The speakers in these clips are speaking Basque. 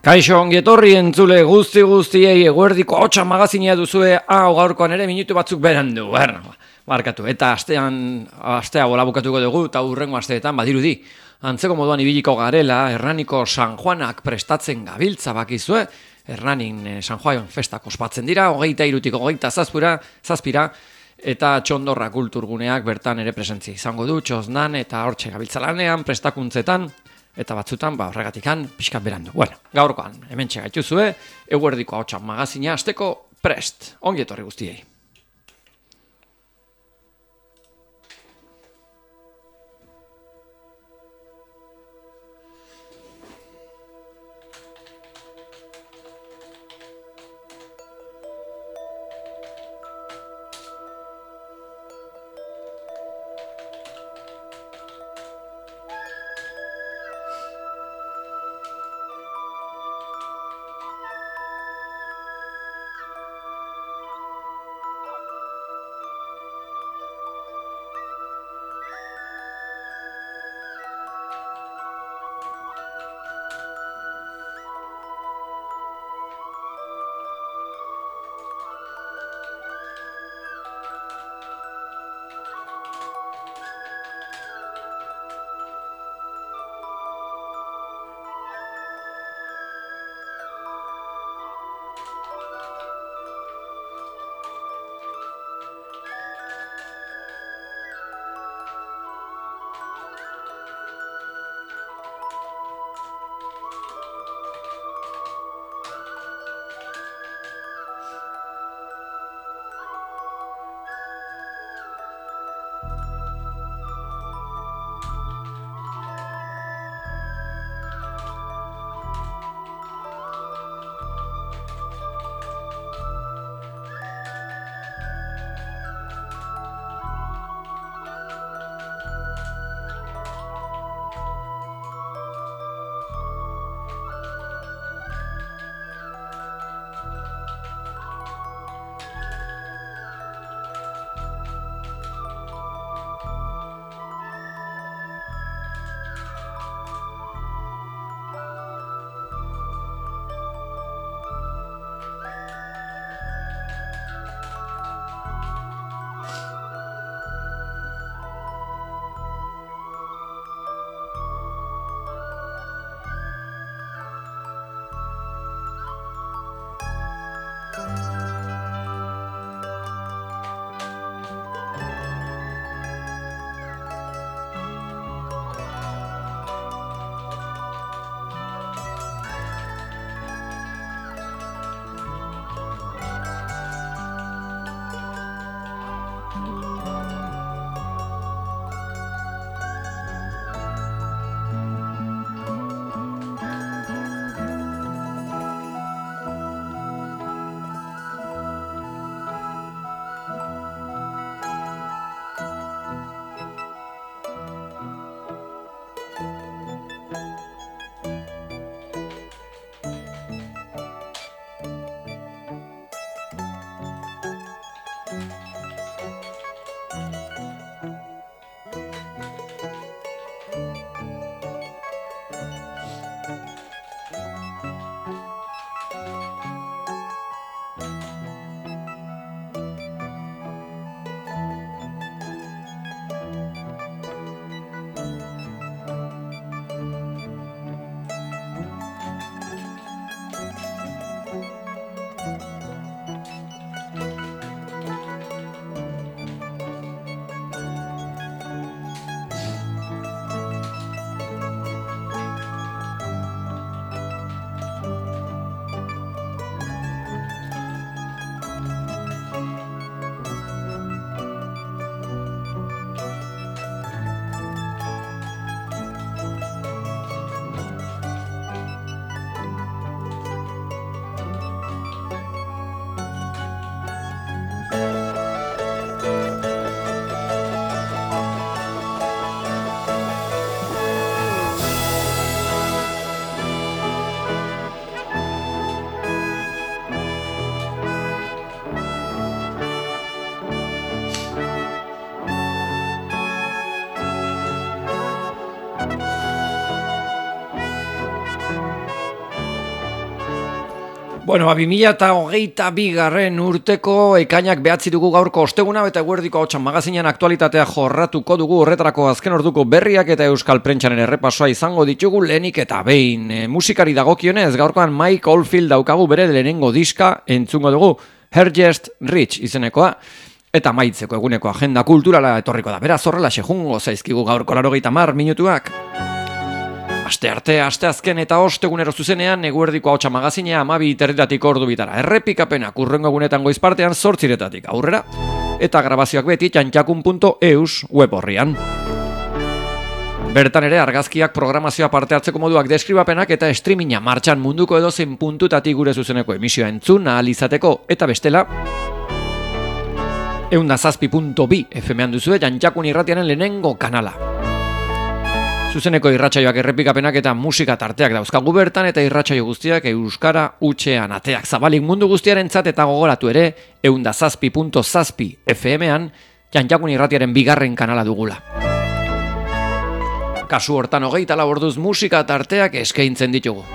Kaixo ongetorri entzule guztiei eguerdiko hotsa magazina duzue gaurkoan ere minutu batzuk berandu. Barkatu. Eta astea bola bukatuko dugu eta hurrengo asteetan badirudi. Antzeko moduan ibiliko garela, Hernaniko San Juanak prestatzen gabiltza bakizue. Hernanin San Juan festak ospatzen dira, 23-tik 27 eta Txondorra kulturguneak bertan ere presentzia izango du, txosnan eta hortxe gabiltza lanean, prestakuntzetan, eta batzutan, horregatikan, pixkat berandu. Gaurkoan, hemen txegaituzue, eguerdiko ahotsa magazina hasteko prest. Ongi etorri guztiei. Bueno, 2022 urteko ekainak 9 dugu gaurko osteguna eta eguerdiko hotxan magazinean aktualitatea jorratuko dugu horretarako azken orduko berriak eta euskal prentxaren errepasoa izango ditugu lehenik eta behin. Musikari dagokionez gaurkoan Mike Oldfield daukagu bere lehenengo diska entzungo dugu Her Just Rich izenekoa. Eta maitzeko eguneko agenda kulturala etorriko da. Beraz horrela jungo zaizkigu gaurko 90 minutuak. Aste azken eta ostegunero zuzenean eguerdiko ahotsa magazinea 12:30 ordu bitara. Errepikapenak hurrengo egunetan goizpartean 8:00 aurrera. Eta grabazioak beti txantxakun.eus web orrian. Bertan ere argazkiak programazioa parte hartzeko moduak deskribapenak eta streaminga martxan munduko edozein puntutatik gure zuzeneko emisioa entzun ahal izateko eta bestela 107.2 FM-an duzue Txantxakun irratiaren lehenengo kanala. Zuzeneko irratsaioak errepikapenak eta musika tarteak dauzkagu bertan eta irratsaio guztiak euskara hutsean ateak zabalik mundu guztiarentzat eta gogoratu ere 107.7 FM-an Txantxakun irratiaren bigarren kanala dugula. Kasu hortan 24 orduz musika tarteak eskaintzen ditugu.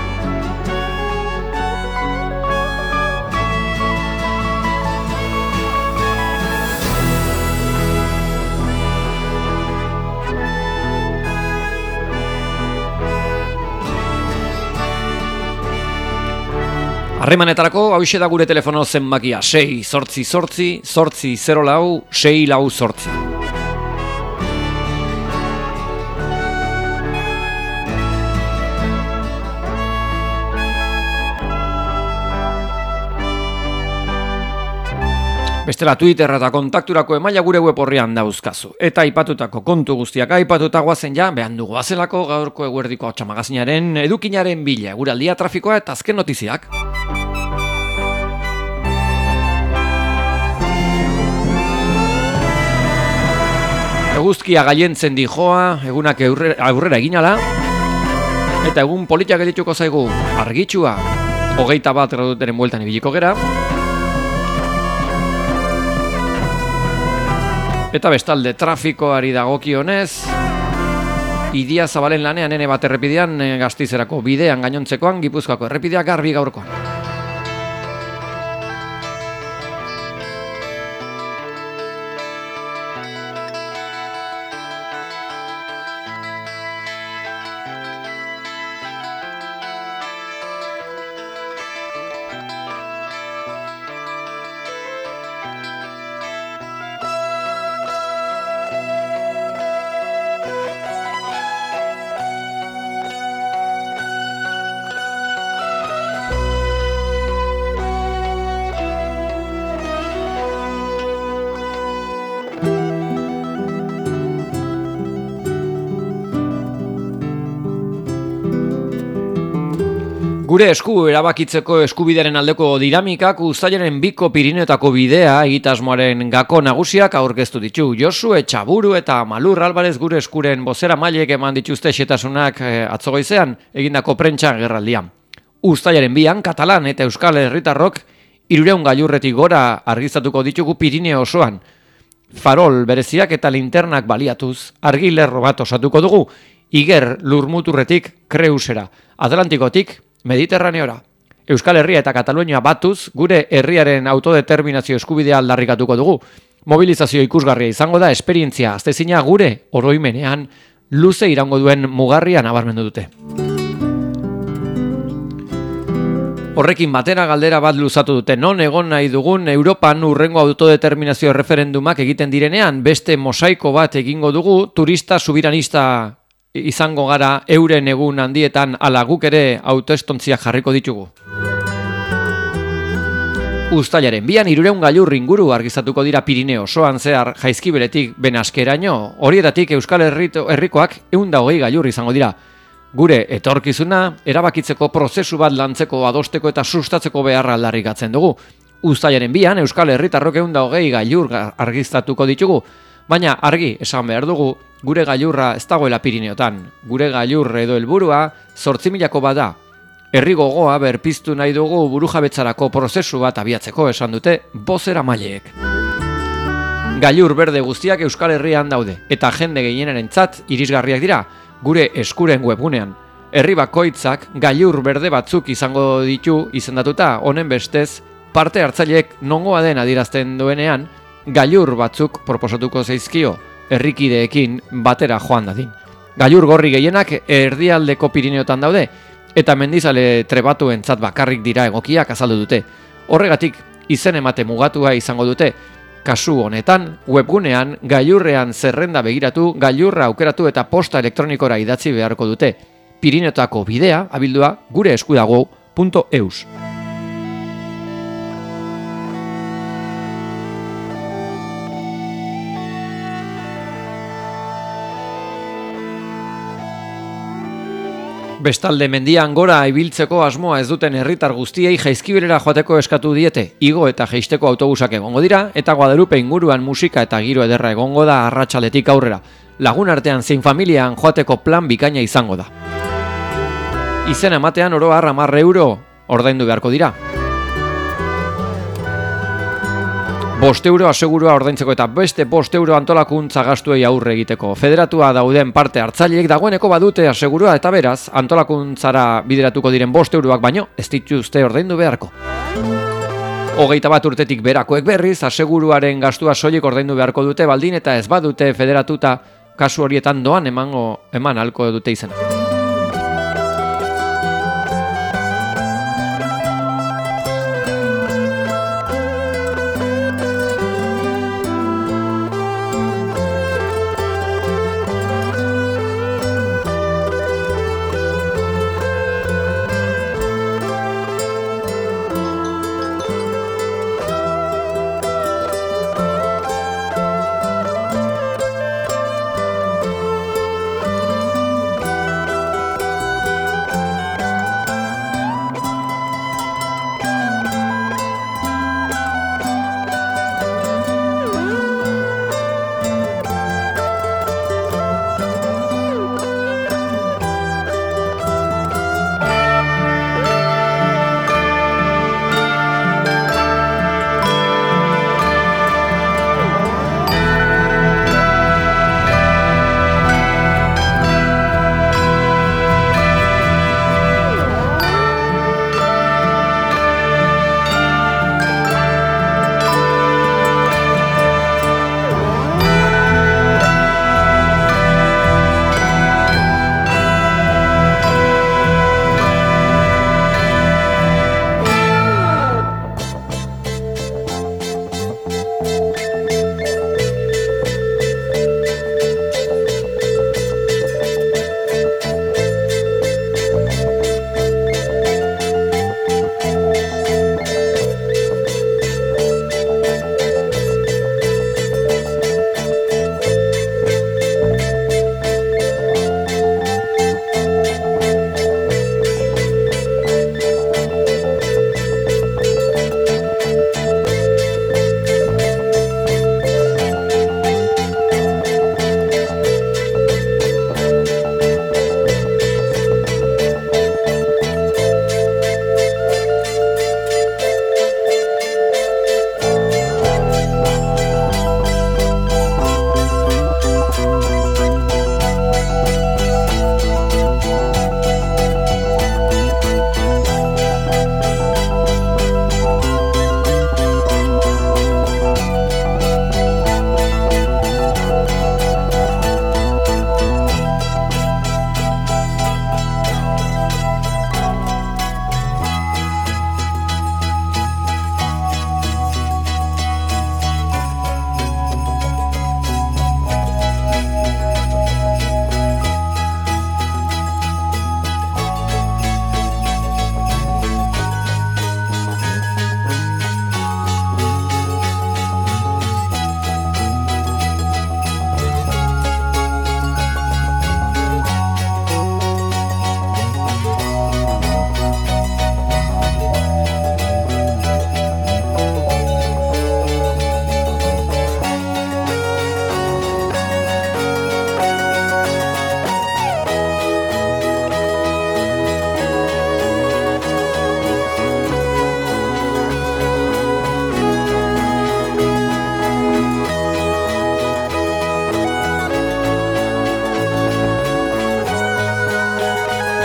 Harremanetarako hauxe da gure telefono zenbakia 688-804-648. Bestela Twitter eta kontakturako emaila gure web orrian dauzkazu. Eta aipatutako kontu guztiak aipatuta goazen ja, behan dugu azelako gaurko eguerdiko ahotsa magazinaren edukinaren bila, eguraldia, trafikoa eta azken notiziak. Eguzkia gaientzen dijoa, egunak aurrera eginala, eta egun politiak edituko zaigu argitsua, 21 graduteren bueltan ibiliko gera, eta bestalde trafikoari dagokionez, Idia Zabalen lanean N bat errepidean Gastizerako bidean gainontzekoan Gipuzkoako errepideak garbi gaurkoan. Gure esku erabakitzeko eskubidearen aldeko dinamikak uztailaren 2ko Pirineotako bidea egitasmoaren gako nagusiak aurkeztu ditu. Josu Etxaburu eta Malur Alvarez gure eskuren bozera mailek eman dituzte xetasunak atzo goizean egindako prentsa agerraldian. Uztailaren 2an katalan eta euskal herritarrok 300 gailurretik gora argiztatuko ditugu Pirineo osoan. Farol bereziak eta linternak baliatuz argilerro bat osatuko dugu. Iger Lurmuturretik Kreusera, Atlantikotik Mediterraneora. Euskal Herria eta Katalunia batuz, gure herriaren autodeterminazio eskubidea aldarrikatuko dugu. Mobilizazio ikusgarria izango da, esperientzia aztezina gure oroimenean luze iraungo duen mugarria nabarmendu dute. Horrekin batera galdera bat luzatu dute, non egon nahi dugun Europan urrengo autodeterminazio referendumak egiten direnean, beste mosaiko bat egingo dugu, turista subiranista izango gara euren egun handietan ala guk ere autoestontziak jarriko ditugu. Uztailaren 2an 300 gailur inguru argiztatuko dira Pirineo osoan zehar Jaizkibeletik Benaskeraino, horietatik Euskal Herrikoak 120 gailur izango dira. Gure etorkizuna erabakitzeko prozesu bat lantzeko, adosteko eta sustatzeko beharra aldarrikatzen dugu. Uztailaren 2an Euskal Herritarrok 120 gailur argiztatuko ditugu. Baina argi esan behar dugu, gure gailurra ez dagoela Pirineotan. Gure gailur edo helburua 8.000ko bada. Herri gogoa berpiztu nahi dugu burujabetzarako prozesu bat abiatzeko esan dute bozeramaileek. Gailur berde guztiak Euskal Herrian daude eta jende gehienarentzat irisgarriak dira gure eskuren webgunean. Herri bakoitzak gailur berde batzuk izango ditu izendatuta, honen bestez, parte hartzaileek nongoa den adierazten duenean, gailur batzuk proposatuko zaizkio herrikideekin batera joan dadin. Gailur gorri gehienak erdialdeko Pirineotan daude, eta mendizale trebatuentzat bakarrik dira egokiak azaldu dute. Horregatik, izen emate mugatua izango dute. Kasu honetan, webgunean gailurrean zerrenda begiratu, gailurra aukeratu eta posta elektronikora idatzi beharko dute. Pirineotako bidea abildua gure eskudago.eus. Bestalde mendian gora ibiltzeko asmoa ez duten herritar guztiei Jaizkibelera joateko eskatu diete. Igo eta jaisteko autobusak egongo dira eta Guadalupe inguruan musika eta giro ederra egongo da arratsaletik aurrera. Lagun artean zein familian joateko plan bikaina izango da. Izena ematean oro har 10 euro ordaindu beharko dira. 5 euro asegurua ordaintzeko eta beste 5 euro antolakuntza gastuei aurre egiteko. Federatua dauden parte hartzaileek dagoeneko badute asegurua eta beraz, antolakuntzara bideratuko diren 5 euroak baino, ez dituzte ordaindu beharko. 21 urtetik berakoek berriz, aseguruaren gastua soilik ordaindu beharko dute baldin eta ez badute federatuta kasu horietan doan eman ahalko dute izena.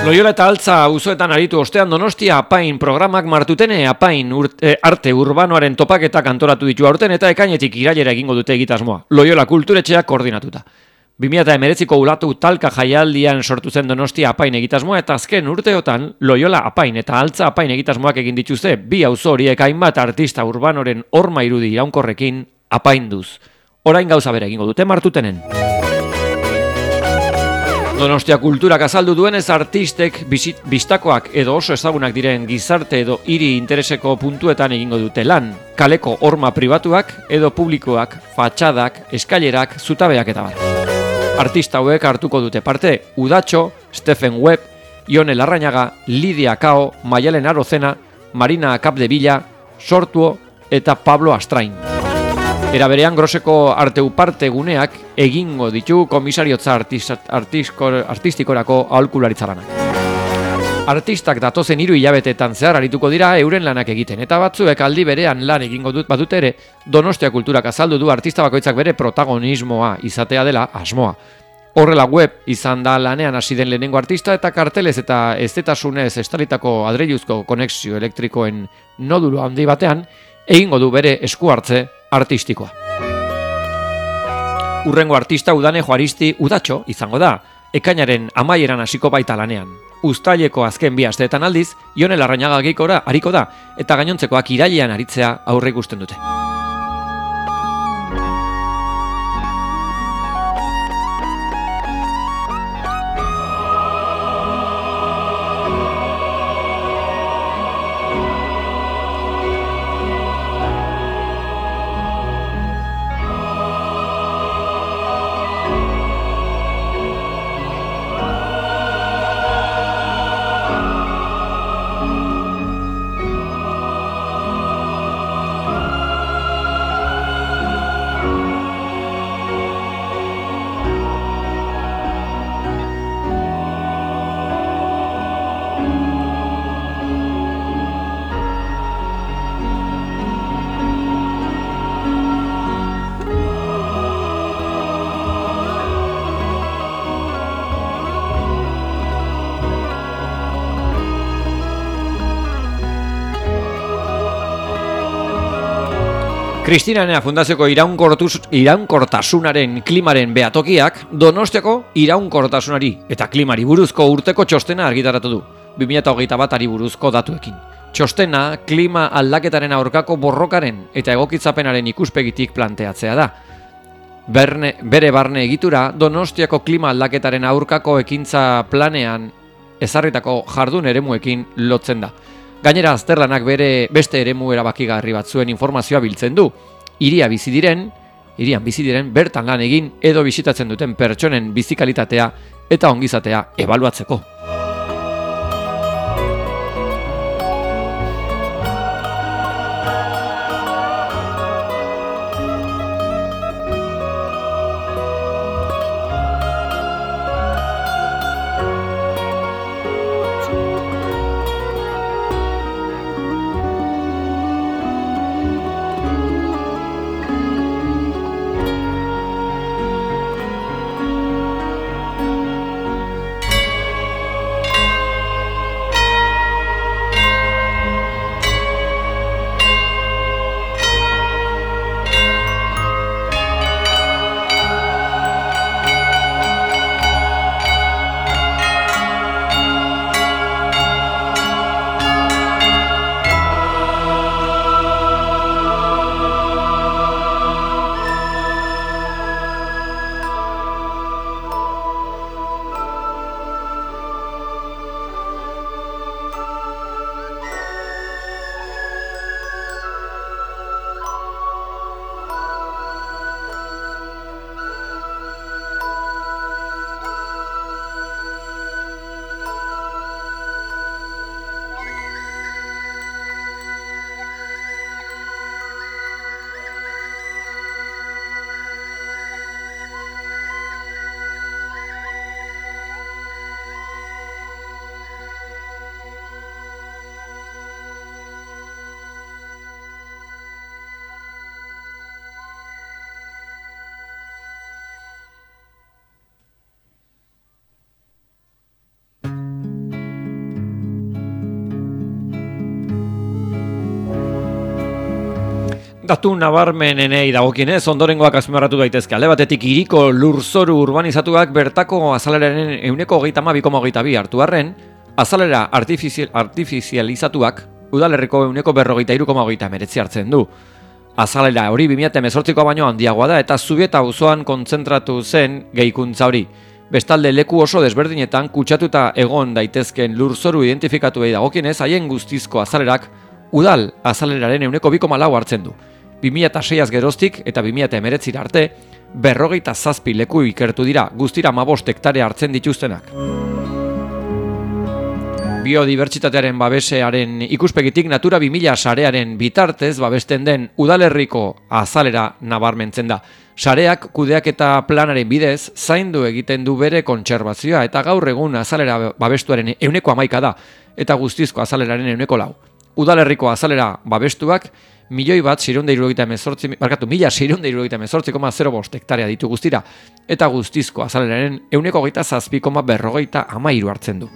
Loiola eta Altza auzoetan aritu ostean Donostia Apain programak martutene Apain arte urbanoaren topaketak antolatu ditu aurten eta ekainetik irailera egingo dute egitasmoa. Loiola kulturetxeak koordinatuta. 2019ko ulatu talka jaialdian sortu zen Donostia Apain egitasmoa eta azken urteotan Loiola Apain eta Altza Apain egitasmoak egin dituzte bi auzo horiek hainbat artista urbanoren horma irudi iraunkorrekin apainduz. Orain gauza bere egingo dute martutenen. Donostia kulturak azaldu duenez artistek bistakoak edo oso ezagunak diren gizarte edo hiri intereseko puntuetan egingo dute lan, kaleko horma pribatuak edo publikoak, fatxadak, eskailerak, zutabeak eta bar. Artista hauek hartuko dute parte Udatxo, Stephen Webb, Ione Larrañaga, Lidia Kao, Maialen Arozena, Marina Capdevila, Sortuo eta Pablo Astrain. Era berean Groseko arteuparte guneak egingo ditu komisariotza artistikorako aholkularitzaranak. Artistak datozen 3 hilabetetan zehar arituko dira euren lanak egiten, eta batzuek aldi berean lan egingo badute ere, Donostia kulturak azaldu du artista bakoitzak bere protagonismoa izatea dela asmoa. Horrela Web izan da lanean hasi den lehenengo artista eta kartelez eta ezetasunez estalitako adreiluzko konexio elektrikoen nodulo handi batean egingo du bere esku hartze artistikoa. Urrengo artista Udane Juaristi Udatxo izango da, ekainaren amaieran hasiko baita lanean. Uztaileko azken 2 asteetan aldiz, Ione Larrañaga ariko da, eta gainontzekoak irailean aritzea aurreikusten dute. Kristina Enea Fundazioko iraunkortasunaren klimaren behatokiak Donostiako iraunkortasunari eta klimari buruzko urteko txostena argitaratu du, 2021 buruzko datuekin. Txostena klima aldaketaren aurkako borrokaren eta egokitzapenaren ikuspegitik planteatzea da. Bere barne egitura Donostiako klima aldaketaren aurkako ekintza planean ezarritako jardun eremuekin lotzen da. Gainera azterlanak beste eremu erabakigarri batzuen informazioa biltzen du. Hirian bizi diren bertan lan egin edo bisitatzen duten pertsonen bizikalitatea eta ongizatea ebaluatzeko. Datu nabarmenenei dagokienez, ondorengoak azpimarratu daitezke. Alde batetik hiriko lurzoru urbanizatuak bertako azaleraren 32,2 hartu arren, azalera artifizializatuak udalerriko 43,39 hartzen du. Azalera hori 2018ko baino handiagoa da eta Zubieta auzoan kontzentratu zen gehikuntza hori. Bestalde leku oso desberdinetan kutsatuta egon daitezken lurzoru identifikatuei dagokienez, haien guztizko azalerak udal azaleraren 2,4 hartzen du. 2006az geroztik eta 2019 arte 47 leku ikertu dira, guztira 15 hektarea hartzen dituztenak. Biodibertsitatearen babesearen ikuspegitik Natura 2000 sarearen bitartez babesten den udalerriko azalera nabarmentzen da. Sareak kudeaketa planaren bidez zaindu egiten du bere kontserbazioa eta gaur egun azalera babestuaren 11% da eta guztizko azaleraren 4%. Udalerriko azalera babestuak 1.678,05 hektarea ditu guztira eta guztizko azaleraren 27,53 hartzen du.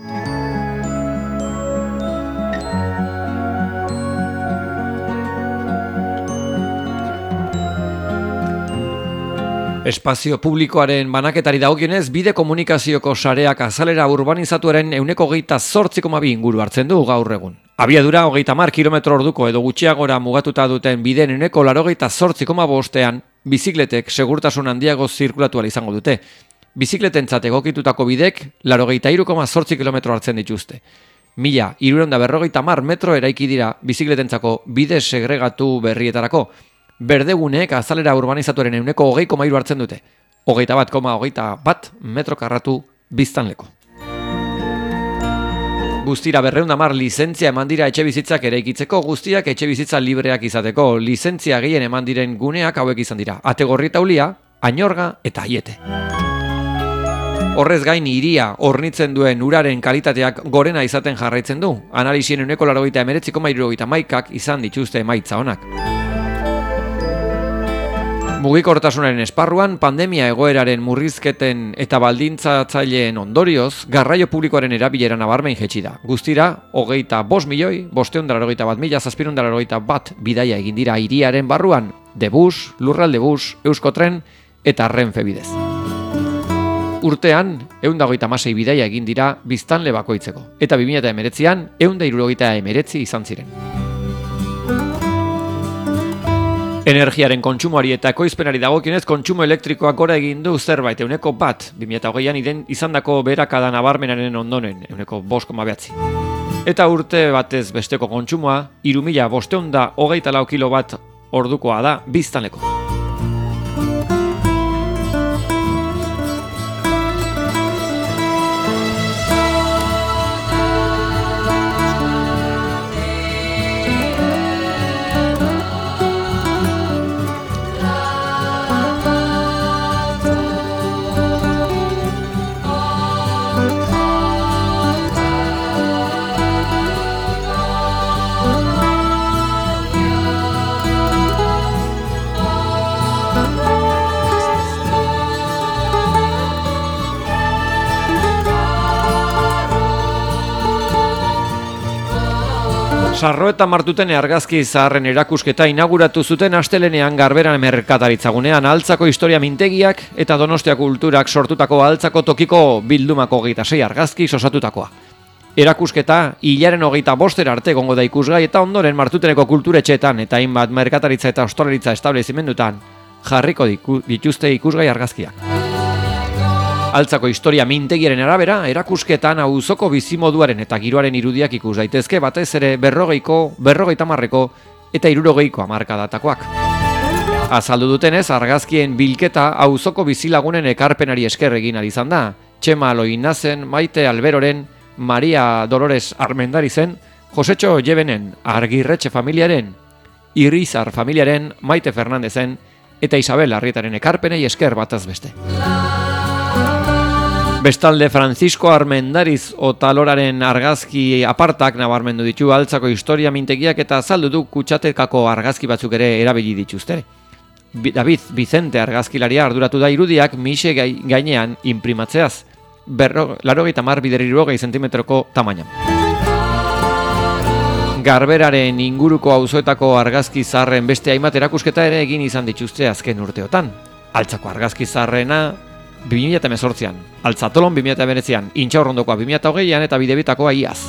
Espazio publikoaren banaketari dagokionez, bide komunikazioko sareak azalera urbanizatuaren 28,2 inguru hartzen du gaur egun. Abiadura 30 km/h edo gutxiagora mugatuta duten bideen 88,5ean bizikletek segurtasun handiago zirkulatu ahal izango dute. Bizikletentzat egokitutako bidek 83,8 km hartzen dituzte. 1.350 metro eraiki dira bizikletentzako bide segregatu berrietarako. Berdeguneek azalera urbanizatuaren 20,3 hartzen dute. 21,21 metro karratu biztanleko. Guztira 210 lizentzia eman dira etxebizitzak eraikitzeko, guztiak etxebizitza libreak izateko. Lizentzia gehien eman diren guneak hauek izan dira. Ategorri Taulia, Añorga eta Aiete. Horrez gain hiria hornitzen duen uraren kalitateak gorena izaten jarraitzen du. Analisien 89,71ak izan dituzte emaitza onak. Mugikortasunaren esparruan, pandemia egoeraren murrizketen eta baldintzatzaileen ondorioz, garraio publikoaren erabilera nabarmen jaitsi da. Guztira, 25.581.781 bidaia egin dira hiriaren barruan, Debus, Lurralde Bus, Euskotren eta Renfe bidez. Urtean, 126 bidaia egin dira biztanle bakoitzeko, eta 2019an 179 izan ziren. Energiaren kontsumoari eta ekoizpenari dagokionez kontsumo elektrikoak gora egin du zerbait 1%, 2020an izandako beherakada nabarmenaren ondoren 5,9. Eta urte batez besteko kontsumoa 3.524 kilowatt ordukoa da biztanleko. Sarro eta Martuten argazki zaharren erakusketa inauguratu zuten astelenean Garberan merkataritzagunean Altzako historia mintegiak eta Donostia kulturak sortutako Altzako tokiko bildumako 26 argazki osatutakoa. Erakusketa hilaren 25 arte egongo da ikusgai eta ondoren Martuteneko kulturetxeetan eta hainbat merkataritza eta ostalaritza establezimendutan jarriko dituzte ikusgai argazkiak. Altzako historia mintegiaren arabera, erakusketan auzoko bizimoduaren eta giroaren irudiak ikus daitezke batez ere 40ko, 50ko eta 60ko hamarkadatakoak. Azaldu dutenez, argazkien bilketa auzoko bizilagunen ekarpenari esker egin ahal izan da. Txema Loinazen, Maite Alberoren, Maria Dolores Armendarizen, Josetxo Jebenen, Argirretxe familiaren, Irizar familiaren, Maite Fernandezen eta Isabel Arrietaren ekarpenei esker bataz beste. Bestalde Francisco Armendariz Otaloraren argazki apartak nabarmendu ditu Altzako historia mintegiak eta azaldu du kutxatekako argazki batzuk ere erabili dituzte. David Vicente argazkilaria arduratu da irudiak mixe gainean imprimatzeaz, 80 x 60 cm tamainan. Garberaren inguruko auzoetako argazki zaharren beste hainbat erakusketa ere egin izan dituzte azken urteotan. Altzako argazki zaharrena 2018an, Altzatolon 2019an, Intxaurrondokoa 2020an eta Bidebitakoa iaz.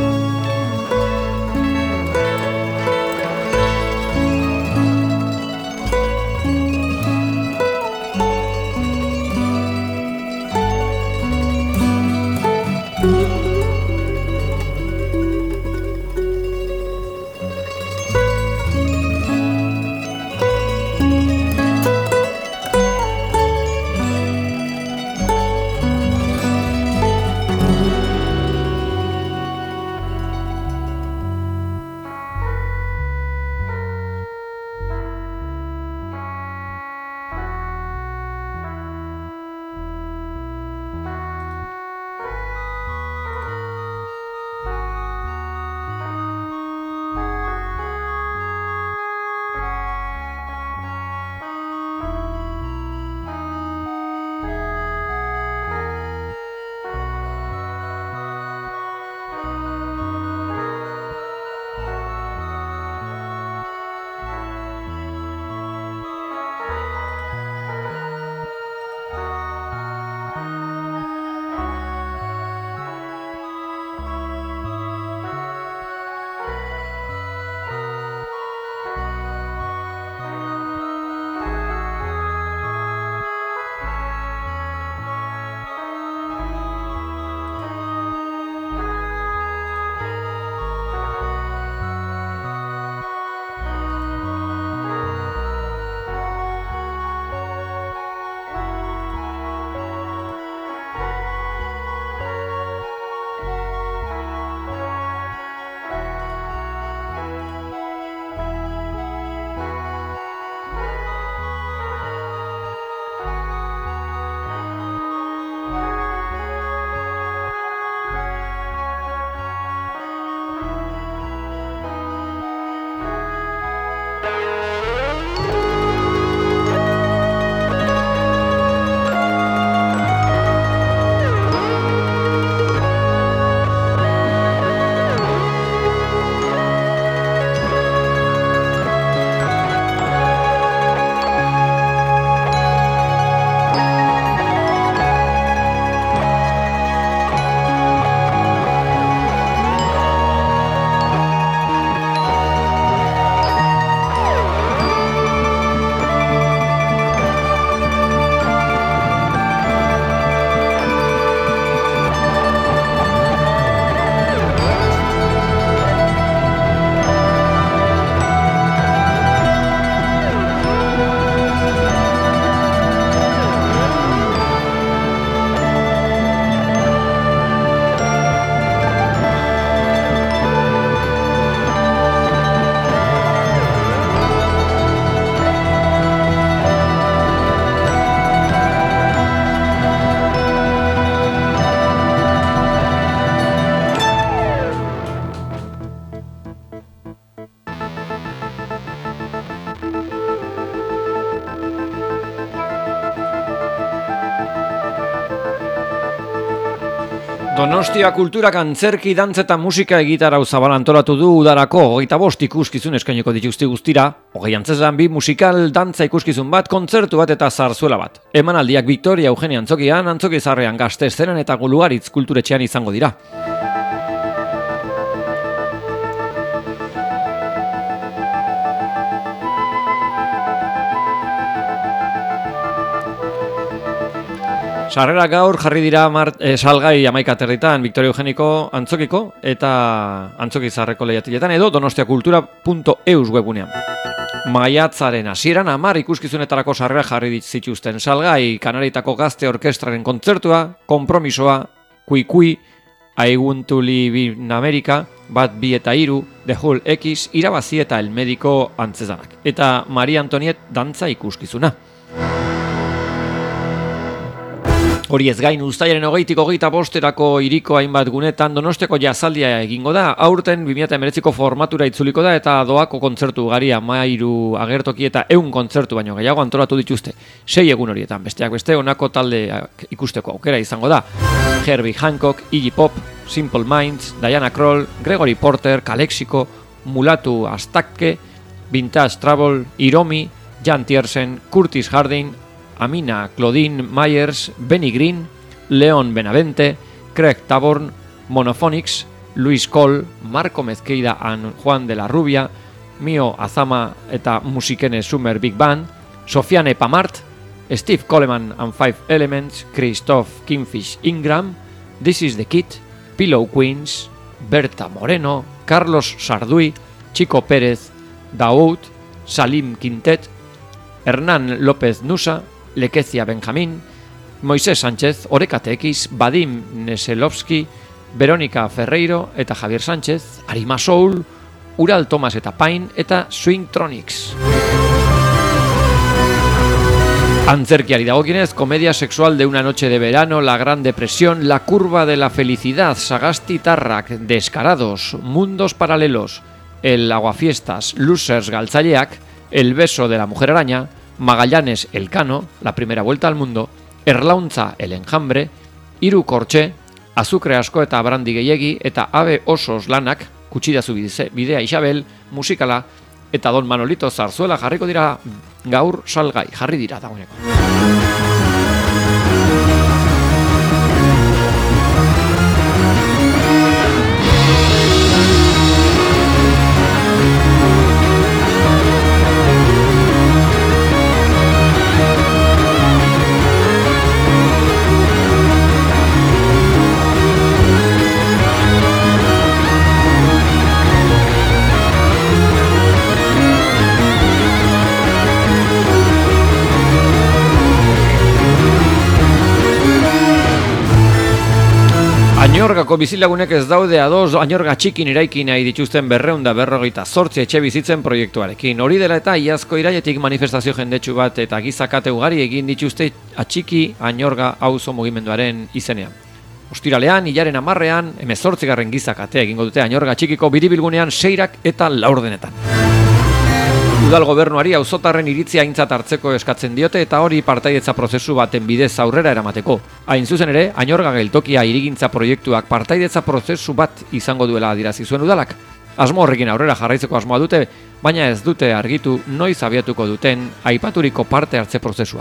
Donostia Kulturak antzerki, dantza eta musika egitarau zabal antolatu du udarako 25 ikuskizun eskainiko dituzte guztira, 20 antzezan 2 musikal, dantza ikuskizun bat, kontzertu bat eta zarzuela bat. Emanaldiak Victoria Eugenia Antzokian, Antzoki Zarrean Gazte Eszenan eta Gulugaritz kulturetxean izango dira. Sarrera gaur jarri dira salgai 11 aterritan Victoria Eugeniko Antzokiko eta Antzoki Zarreko lehiatiletan edo donostiakultura.eus webunean. Maiatzaren hasieran 10 ikuskizunetarako sarrera jarri zituzten salgai Kanaritako Gazte Orkestraren kontzertua, Konpromisoa, Kui, I Want to Live in America, Bat 2 eta 3, The Whole X, Irabazi eta El Médico antzezanak. Eta Maria Antoniet dantza ikuskizuna. Hori ez gain, uztailaren 20-25 iriko hainbat gunetan Donostiako jazaldia egingo da, aurten 2019ko formatura itzuliko da eta doako kontzertu ugari 13 agertoki eta 100 kontzertu baino gehiago antolatu dituzte. 6 egun horietan, besteak beste, honako talde ikusteko aukera izango da. Herbie Hancock, Iggy Pop, Simple Minds, Diana Krall, Gregory Porter, Calexico, Mulatu Astakke, Vintage Travel, Hiromi, Jan Tiersen, Curtis Harding, Amina Claudine Myers, Benny Green, Leon Benavente, Craig Taborn, Monophonics, Luis Cole, Marco Mezqueira and Juan de la Rubia, Mio Azama eta Musikene Summer Big Band, Sofiane Pamart, Steve Coleman and Five Elements, Christoph Kingfish Ingram, This is the Kid, Pillow Queens, Berta Moreno, Carlos Sarduy, Chico Pérez, Daoud, Salim Quintet, Hernán López Nusa, Lekezia Benjamín, Moisés Sánchez, Orekate X, Vadim Neselovsky, Verónica Ferreiro eta Javier Sánchez, Arima Soul, Ural Thomas eta Pain eta Swingtronics. Antzerkiari dagokienez, comedia sexual de una noche de verano, La Gran Depresión, La Curva de la Felicidad, Sagasti Tarrak, Descarados, Mundos Paralelos, El Aguafiestas, Losers Galtzaileak, El Beso de la Mujer Araña, Magallanes Elcano, La Primera Vuelta al Mundo, Erlauntza El Enjambre, Hiru Kortxe, Azukre Asko eta Brandi Gehiegi eta Abe Osos Lanak, Kutsidazu Bidea Isabel, musikala, eta Don Manolito Zarzuela jarriko dira gaur salgai, jarri dira dagoeneko. Añorgako bizilagunek ez daude ados Añorga txikin eraiki nahi dituzten 258 etxe bizitzen proiektuarekin. Hori dela eta iazko irailetik manifestazio jendetsu bat eta gizakate ugari egin dituzte atxiki Añorga auzo mugimenduaren izenean. Ostiralean, hilaren 10ean, 18. gizakate egingo dute Añorga txikiko biribilgunean 6 eta 4. Udal gobernuari auzotarren iritzia aintzat hartzeko eskatzen diote eta hori partaidetza prozesu baten bidez aurrera eramateko. Hain zuzen ere, Añorga geltokia hirigintza proiektuak partaidetza prozesu bat izango duela adierazi zuen udalak. Asmo horrekin aurrera jarraitzeko asmoa dute, baina ez dute argitu noiz abiatuko duten aipaturiko parte hartze prozesua.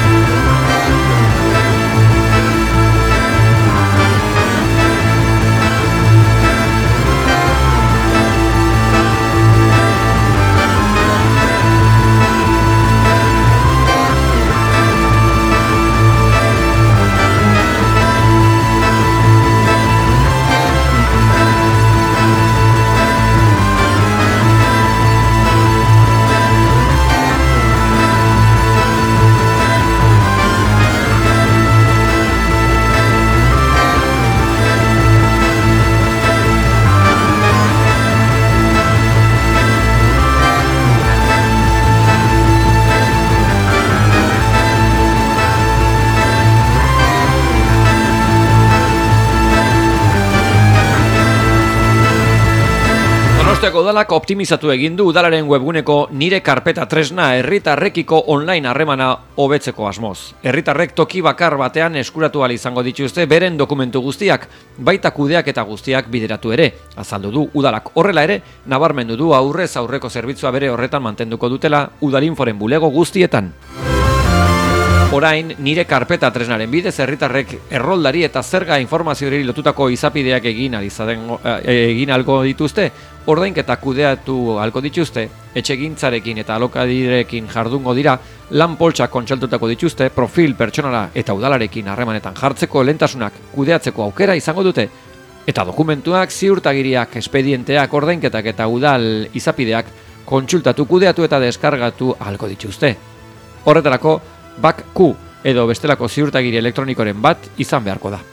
Udalak optimizatu egin du udalaren webguneko Nire Karpeta tresna herritarrekiko online harremana hobetzeko asmoz. Herritarrek toki bakar batean eskuratu ahal izango dituzte beren dokumentu guztiak, baita kudeak eta guztiak bideratu ere. Azaldu du udalak horrela ere, nabarmendu du aurrez aurreko zerbitzua bere horretan mantenduko dutela Udalinforen bulego guztietan. Orain, Nire Karpeta tresnaren bidez herritarrek erroldari eta zerga informazioari lotutako izapideak egin alko dituzte, ordainketa kudeatu alko dituzte, etxegintzarekin eta alokadirekin jardungo dira, lan poltsak kontsaltutako dituzte, profil pertsonala eta udalarekin harremanetan jartzeko lehentasunak kudeatzeko aukera izango dute, eta dokumentuak, ziurtagiriak, espedienteak, ordainketak eta udal izapideak kontsultatu, kudeatu eta deskargatu alko dituzte. Horretarako, BAC-Q edo bestelako ziurtagiri elektronikoren bat izan beharko da.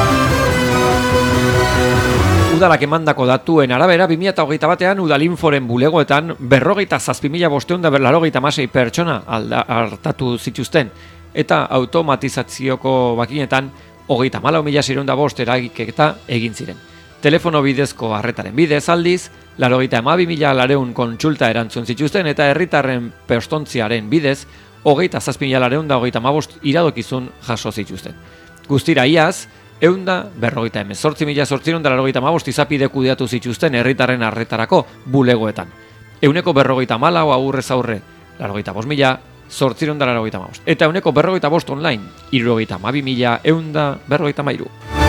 Udalak emandako datuen arabera, 2021 batean Udalinforen bulegoetan 47.586 pertsona hartatu zituzten eta automatizatzioko makinetan 34.605 eragiketa egin ziren. Telefono bidezko arretaren bidez aldiz, 92.200 kontsulta erantzun zituzten eta herritarren perstontziaren bidez 27.235 iradokizun jaso zituzten. Guztira iaz, 148.895 izapide kudeatu zituzten herritarren arretarako bulegoetan. 154 aurrez aurre, 85.895. Eta 145 online, 72.153.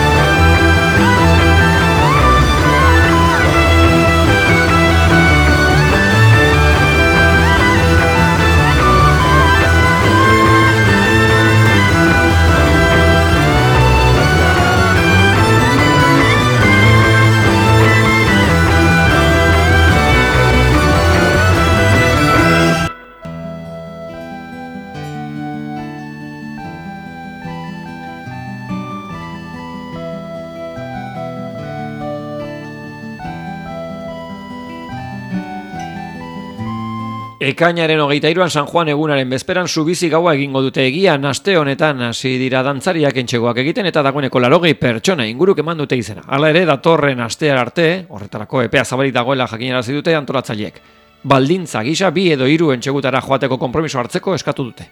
Ekainaren 23an San Juan egunaren bezperan subizi gaua egingo dute egian aste honetan hasi dira dantzariak entxegoak egiten eta dagoeneko 80 pertsona inguruk eman dute izena. Hala ere datorren astear arte, horretarako epea zabalik dagoela jakinarazi dute antolatzaileek. Baldintza gisa 2 edo 3 entxegutara joateko konpromiso hartzeko eskatu dute.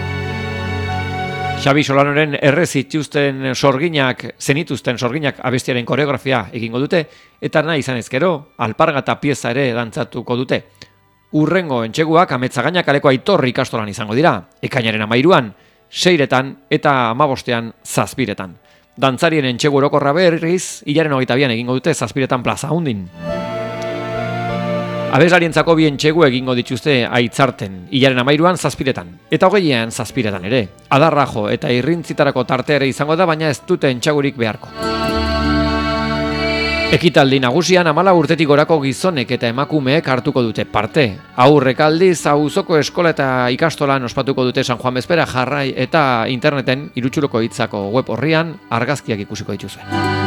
Xabi Solanoren zenituzten sorginak abestiaren koreografia egingo dute eta nahi izan ezkero alpargata pieza ere dantzatuko dute. Urrengo entxeguak Ametzagaina kaleko Aitor ikastolan izango dira, ekainaren 13an, 6etan eta 15ean 7etan. Dantzarien entxegu orokorra berriz, hilaren 22an egingo dute 7etan plaza hundin. Abeslarientzako 2 entxegu egingo dituzte Aitzarten, hilaren 13an 7etan, eta 20ean 7etan ere. Adarrajo eta irrintzitarako tartea ere izango da, baina ez dute entxegurik beharko. Ekitaldi nagusian 14 urtetik gorako gizonek eta emakumeek hartuko dute parte. Aurrek aldiz auzoko eskola eta ikastolan ospatuko dute San Juan bezpera jarrai eta interneten Irutxuloko hitzako web orrian argazkiak ikusiko dituzue.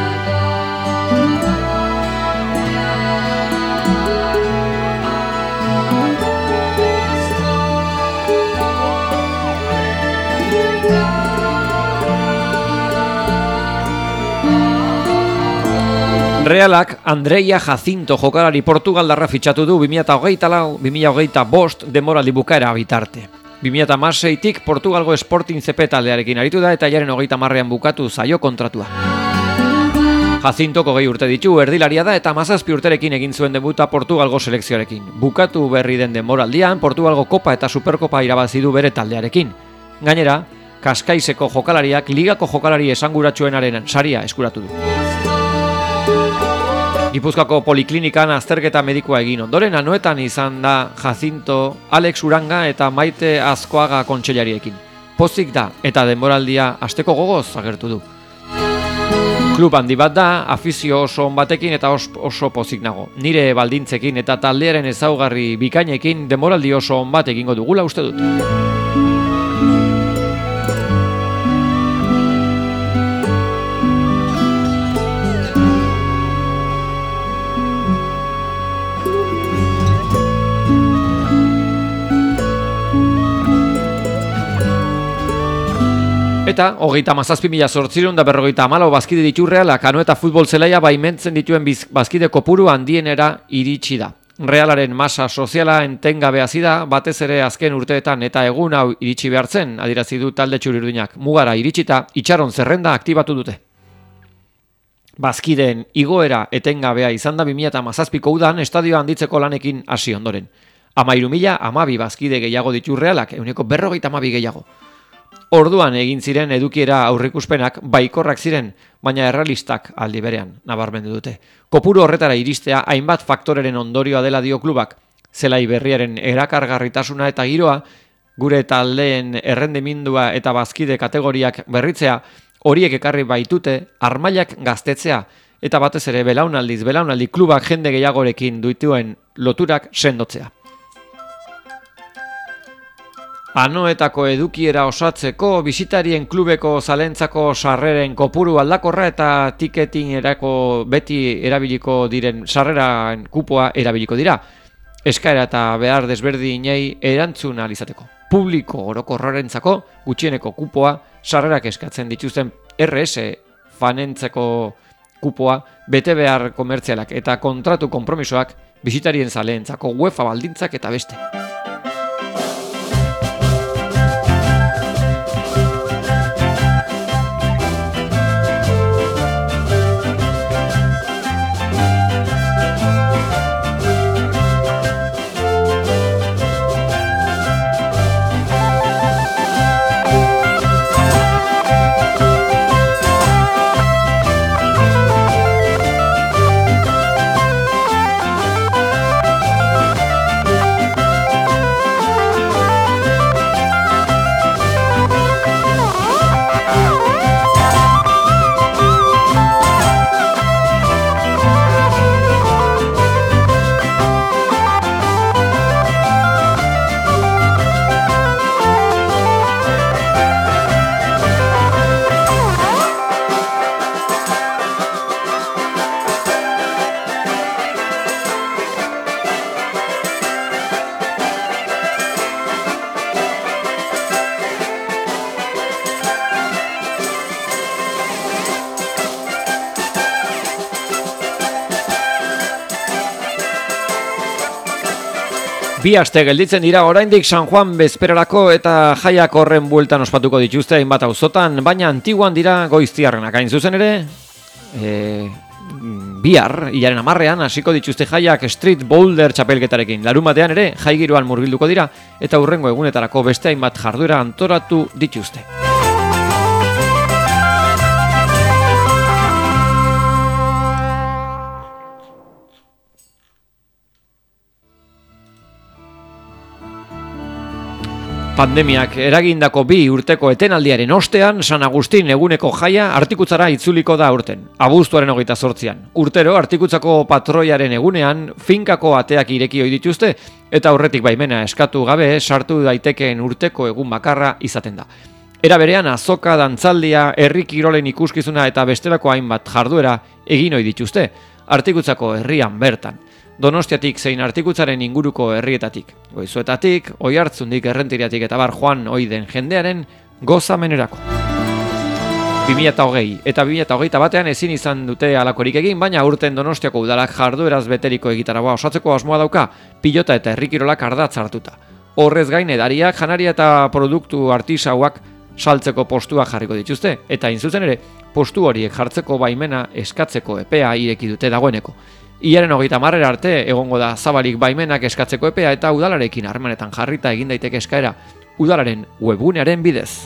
Realak Andreia Jacinto jokalari portugaldarra fitxatu du 2024-2025 denboraldi bukaera bitarte. 2016tik Portugalgo Sporting CP taldearekin aritu da eta jaren 30ean bukatu zaio kontratua. Jacintoko 20 urte ditu, erdilaria da eta 17 urterekin egin zuen debuta Portugalgo selekzioarekin. Bukatu berri den denboraldian Portugalgo Kopa eta Superkopa irabazi du bere taldearekin. Gainera, Kaskaiseko jokalariak ligako jokalari esanguratsuenaren saria eskuratu du. Gipuzkoako Poliklinikan azterketa medikoa egin ondoren anoetan izan da Jacinto, Alex Uranga eta Maite Azkoaga kontseilariekin. Pozik da eta denboraldia asteko gogoz agertu du. Klub handi bat da, afizio oso on batekin eta oso pozik nago. Nire baldintzekin eta taldearen ezaugarri bikainekin denboraldi oso on bat egingo dugula uste dut. Eta 37.854 bazkide ditu Realak, eta futbol zelaia baimentzen dituen bazkide kopuru handienera iritsi da. Realaren masa soziala entengabe hasi da, batez ere azken urteetan eta egun hau iritsi behartzen, adierazi du talde txuri-urdinak. Mugara iritsita, itxaron zerrenda aktibatu dute. Bazkideen igoera etengabea izan da 2017ko udan estadioa handitzeko lanekin hasi ondoren. 13.012 bazkide gehiago ditu Realak, 152 gehiago. Orduan egin ziren edukiera aurreikuspenak baikorrak ziren, baina errealistak aldi berean, nabarmendu dute. Kopuru horretara iristea hainbat faktoreren ondorioa dela dio klubak. Zelai berriaren erakargarritasuna eta giroa, gure taldeen errendimindua eta bazkide kategoriak berritzea, horiek ekarri baitute armailak gaztetzea, eta batez ere belaunaldi klubak jende gehiagorekin dituen loturak sendotzea. Anoetako edukiera osatzeko, bisitarien klubeko zalentzako sarreren kopuru aldakorra eta tiketingerako beti erabiliko diren sarreren kupoa erabiliko dira. Eskaera eta behar desberdinei erantzun ahal izateko. Publiko orokorrarentzako gutxieneko kupoa, sarrerak eskatzen dituzten RS fanentzeko kupoa, bete behar komertzialak eta kontratu konpromisoak, bisitarien zalentzako UEFA baldintzak eta beste. Bi aste gelditzen dira oraindik San Juan bezperarako eta jaiak horren bueltan ospatuko dituzte hainbat auzotan, baina Antiguan dira goiztiarrenak. Hain zuzen ere, bihar, hilaren 10ean hasiko dituzte jaiak Street Boulder txapelketarekin. Larunbatean ere, jai giroan murgilduko dira eta hurrengo egunetarako beste hainbat jarduera antolatu dituzte. Pandemiak eragindako 2 urteko etenaldiaren ostean, San Agustin eguneko jaia Artikutzara itzuliko da aurten, abuztuaren 28an. Urtero Artikutzako patroiaren egunean, finkako ateak ireki ohi dituzte, eta aurretik baimena eskatu gabe sartu daitekeen urteko egun bakarra izaten da. Era berean azoka, dantzaldia, herri kirolen ikuskizuna eta bestelako hainbat jarduera egin ohi dituzte, Artikutzako herrian bertan. Donostiatik zein Artikutzaren inguruko herrietatik, Goizuetatik, Oiartzundik, Errentiriatik eta bar joan ohi den jendearen gozamenerako. 2020 eta 2021 ezin izan dute alakorik egin, baina aurten Donostiako udalak jardueraz beteriko egitaragua osatzeko asmoa dauka, pilota eta herrikirolak ardatz hartuta. Horrez gain edariak, janaria eta produktu artisauak saltzeko postua jarriko dituzte, eta inzuzen ere, postu horiek jartzeko baimena eskatzeko epea ireki dute dagoeneko. Hilaren 30 arte egongo da zabalik baimenak eskatzeko epea eta udalarekin harremanetan jarrita egin daiteke eskaera udalaren webgunearen bidez.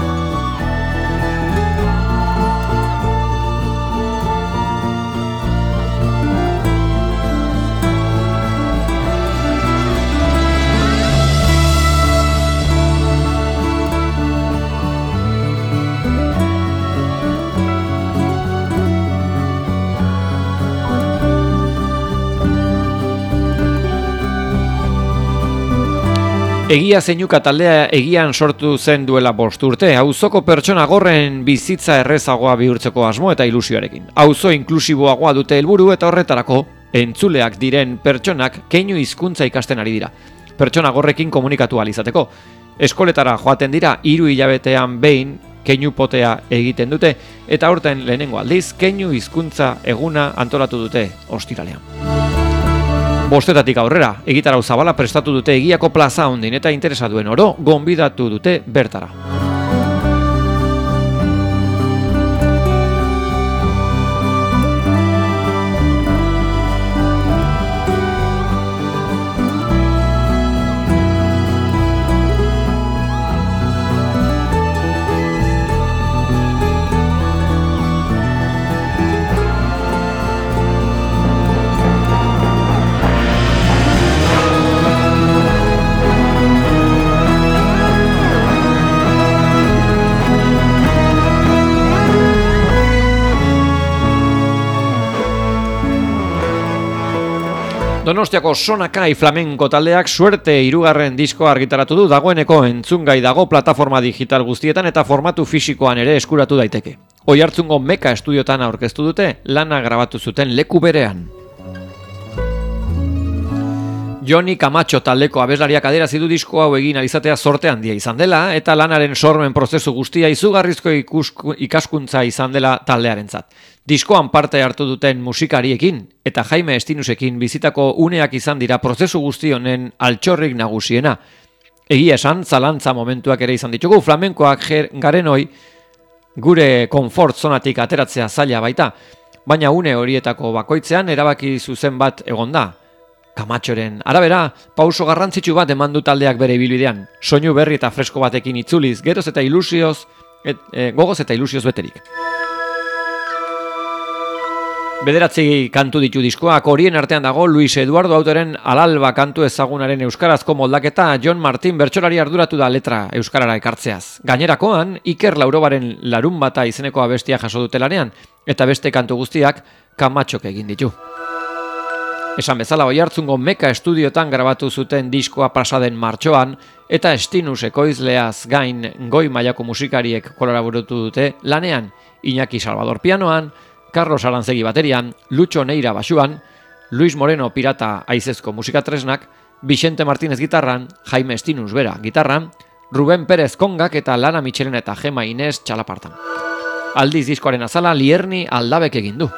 Egia zeinuka taldea egian sortu zen duela 5 urte, auzoko pertsona gorren bizitza errezagoa bihurtzeko asmo eta ilusioarekin. Auzo inklusiboagoa dute helburu eta horretarako entzuleak diren pertsonak keinu hizkuntza ikasten ari dira. Pertsona gorrekin komunikatu ahal izateko. Eskoletara joaten dira 3 hilabetean behin keinu potea egiten dute eta aurten lehenengo aldiz keinu hizkuntza eguna antolatu dute ostiralean. 5 aurrera, egitarau zabala prestatu dute Egiako plaza hondin eta interesa duen oro gonbidatu dute bertara. Donostiako Sonakai flamenko taldeak Suerte 3. diskoa argitaratu du, dagoeneko entzungai dago plataforma digital guztietan eta formatu fisikoan ere eskuratu daiteke. Oiartzungo Meka estudiotan aurkeztu dute, lana grabatu zuten leku berean. Joni Camacho taldeko abeslariak adierazi du disko hau egin alizatea zorte handia izan dela eta lanaren sormen prozesu guztia izugarrizko ikaskuntza izan dela taldearentzat. Diskoan parte hartu duten musikariekin eta Jaime Estinusekin bizitako uneak izan dira prozesu guzti honen altxorrik nagusiena. Egia esan, zalantza momentuak ere izan ditugu, flamenkoak garenoi gure konfort zonatik ateratzea zaila baita, baina une horietako bakoitzean erabaki zuzen bat egon da. Camachoren arabera, pauso garrantzitsu bat eman du taldeak bere ibilbidean, soinu berri eta fresko batekin itzuliz, gogoz eta ilusioz beterik. 9 kantu ditu diskoak, horien artean dago Luis Eduardo autoren Alalba kantu ezagunaren euskarazko moldaketa, Jon Martin bertsolari arduratu da letra euskarara ekartzeaz. Gainerakoan, Iker Laurobaren Larunbata izeneko abestia jaso dute lanean, eta beste kantu guztiak Camachok egin ditu. Esan bezala Oiartzungo Meka estudiotan grabatu zuten diskoa pasaden martxoan, eta Estinus ekoizleaz gain goi mailako musikariek kolaboratu dute lanean, Iñaki Salvador pianoan, Carlos Arantzegi baterian, Lucho Neira basuan, Luis Moreno pirata haizezko musikatresnak, Vicente Martínez gitarran, Jaime Estinus bera gitarran, Ruben Pérez kongak eta Lana Michelena eta Gema Inez txalapartan. Aldiz diskoaren azala Lierni Aldabek egin du.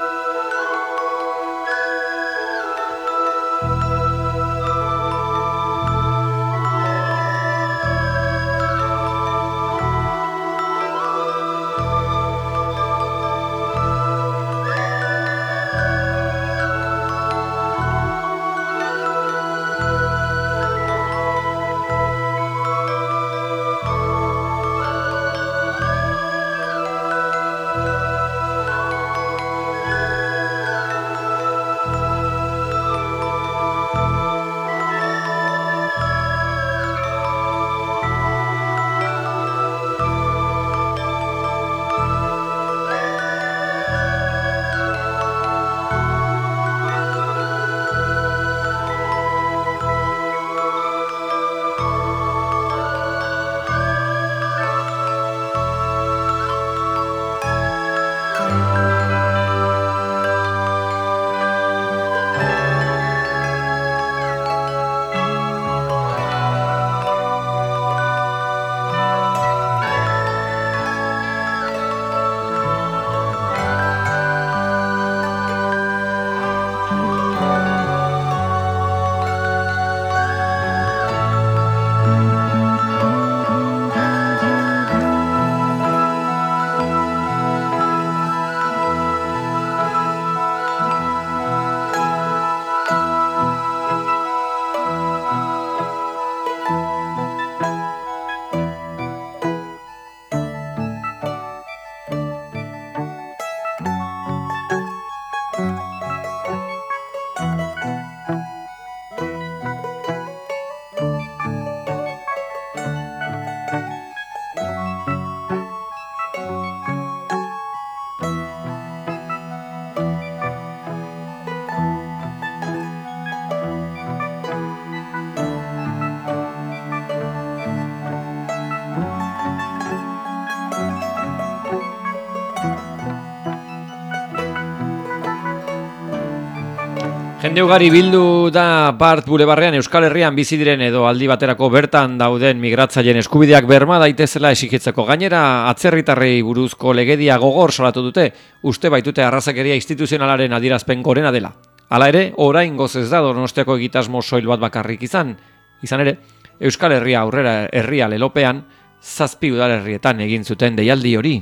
Jende ugari bildu da Bart Bulebarrean Euskal Herrian bizi diren edo aldi baterako bertan dauden migratzaileen eskubideak berma daitezela exigitzeko. Gainera, atzerritarrei buruzko legedia gogor salatu dute, uste baitute arrazakeria instituzionalaren adierazpen gorena dela. Hala ere, oraingoz ez da Donostiako egitasmo soil bat bakarrik izan ere, Euskal Herria aurrera herria lelopean 7 udalerrietan egin zuten deialdi hori.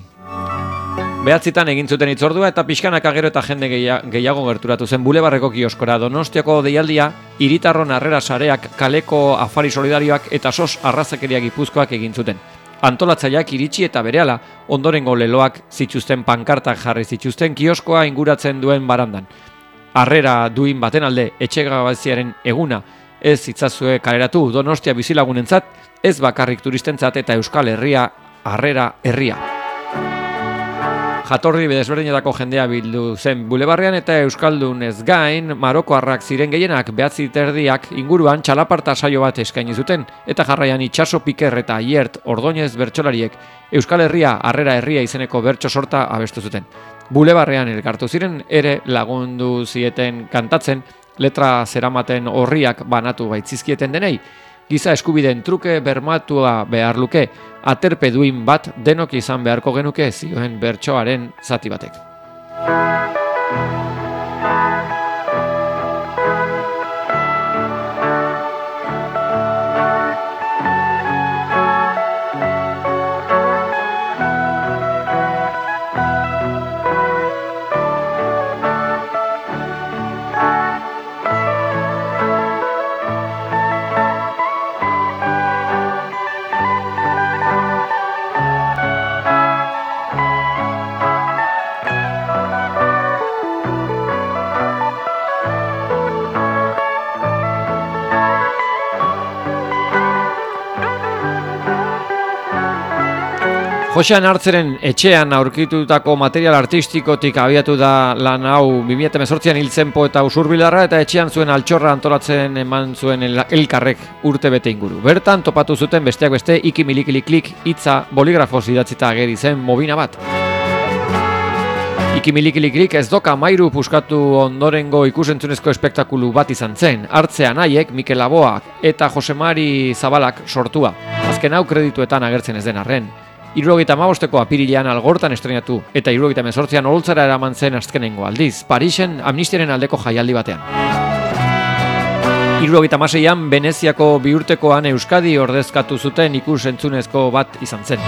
9 egin zuten hitzordua eta pixkanaka gero eta jende gehiago gerturatu zen Bulebarreko kioskora. Donostiako deialdia hiritarron harrera sareak, kaleko afari solidarioak eta sos arrazakeria Gipuzkoak egin zuten. Antolatzaileak iritsi eta berehala ondorengo leloak zituzten pankartak jarri zituzten kioskoa inguratzen duen barandan. Harrera duin baten alde etxegabeziaren eguna ez itzazue kaleratu Donostia bizilagunentzat, ez bakarrik turistentzat eta Euskal Herria harrera herria. Jatorri desberdinetako jendea bildu zen Bulebarrean eta Euskaldun ez gain, marokoarrak ziren gehienak 9:30 inguruan txalaparta saio bat eskaini zuten, eta jarraian Itxaso Piker eta Aiert Ordonez bertsolariek Euskal Herria harrera herria izeneko bertso sorta abestu zuten. Bulebarrean elkartu ziren ere lagundu zieten kantatzen, letra zeramaten horriak banatu baitzizkieten denei, giza eskubideen truke bermatua behar luke, aterpe duin bat denok izan beharko genuke zioen bertsoaren zati batek. Josean Hartzeren etxean aurkitutako material artistikotik abiatu da lan hau 2018an hiltzen poeta usurbilarra eta etxean zuen altxorra antolatzen eman zuen elkarrek urte bete inguru. Bertan topatu zuten besteak beste ikimiliklik hitza boligrafoz idatzita ageri zen mobina bat. Ikimiliklik ez doka mairu puskatu ondorengo ikusentzunezko espektakulu bat izan zen. Hartzean haiek Mikel Aboak eta Josemari Zabalak sortua. Azken hau kredituetan agertzen ez den arren. 75ko apirilean Algortan estrenatu eta 78an Oholtzara eraman zen azkenengo aldiz, Parisen amnistiaren aldeko jaialdi batean. 76an Veneziako bihurtekoan Euskadi ordezkatu zuten ikus-entzunezko bat izan zen.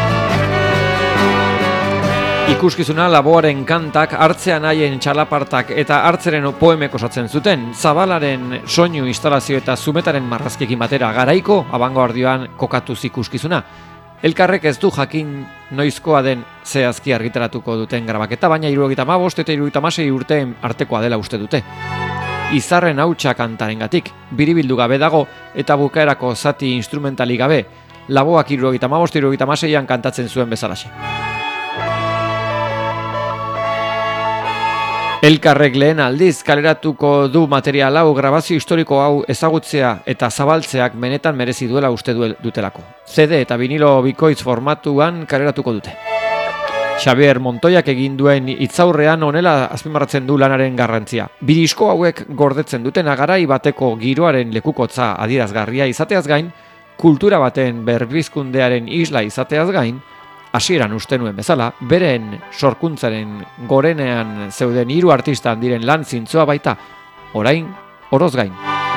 Ikuskizuna Laboaren kantak, Hartzean haien txalapartak eta Hartzeren poemek osatzen zuten, Zabalaren soinu instalazio eta Zumetaren marrazkiekin batera garaiko abangoardioan kokatuz ikuskizuna. Elkarrek ez du jakin noizkoa den zehazki argitaratuko duten grabaketa, baina 75 eta 76 urteen artekoa dela uste dute. Izarren hautsa kantarengatik, biribildu gabe dago eta bukaerako zati instrumentalik gabe, laboak 75-76an kantatzen zuen bezalaxe. Elkarrek lehen aldiz kaleratuko du material hau, grabazio historiko hau ezagutzea eta zabaltzeak benetan merezi duela uste dutelako. CD eta vinilo bikoitz formatuan kaleratuko dute. Xabier Montoiak egin duen hitzaurrean honela azpimarratzen du lanaren garrantzia. Bi disko hauek gordetzen dutena garai bateko giroaren lekukotza adierazgarria izateaz gain, kultura baten berbizkundearen isla izateaz gain, hasieran uste nuen bezala, beren sorkuntzaren gorenean zeuden 3 artistan diren lan zintzoa baita, orain oroz gain.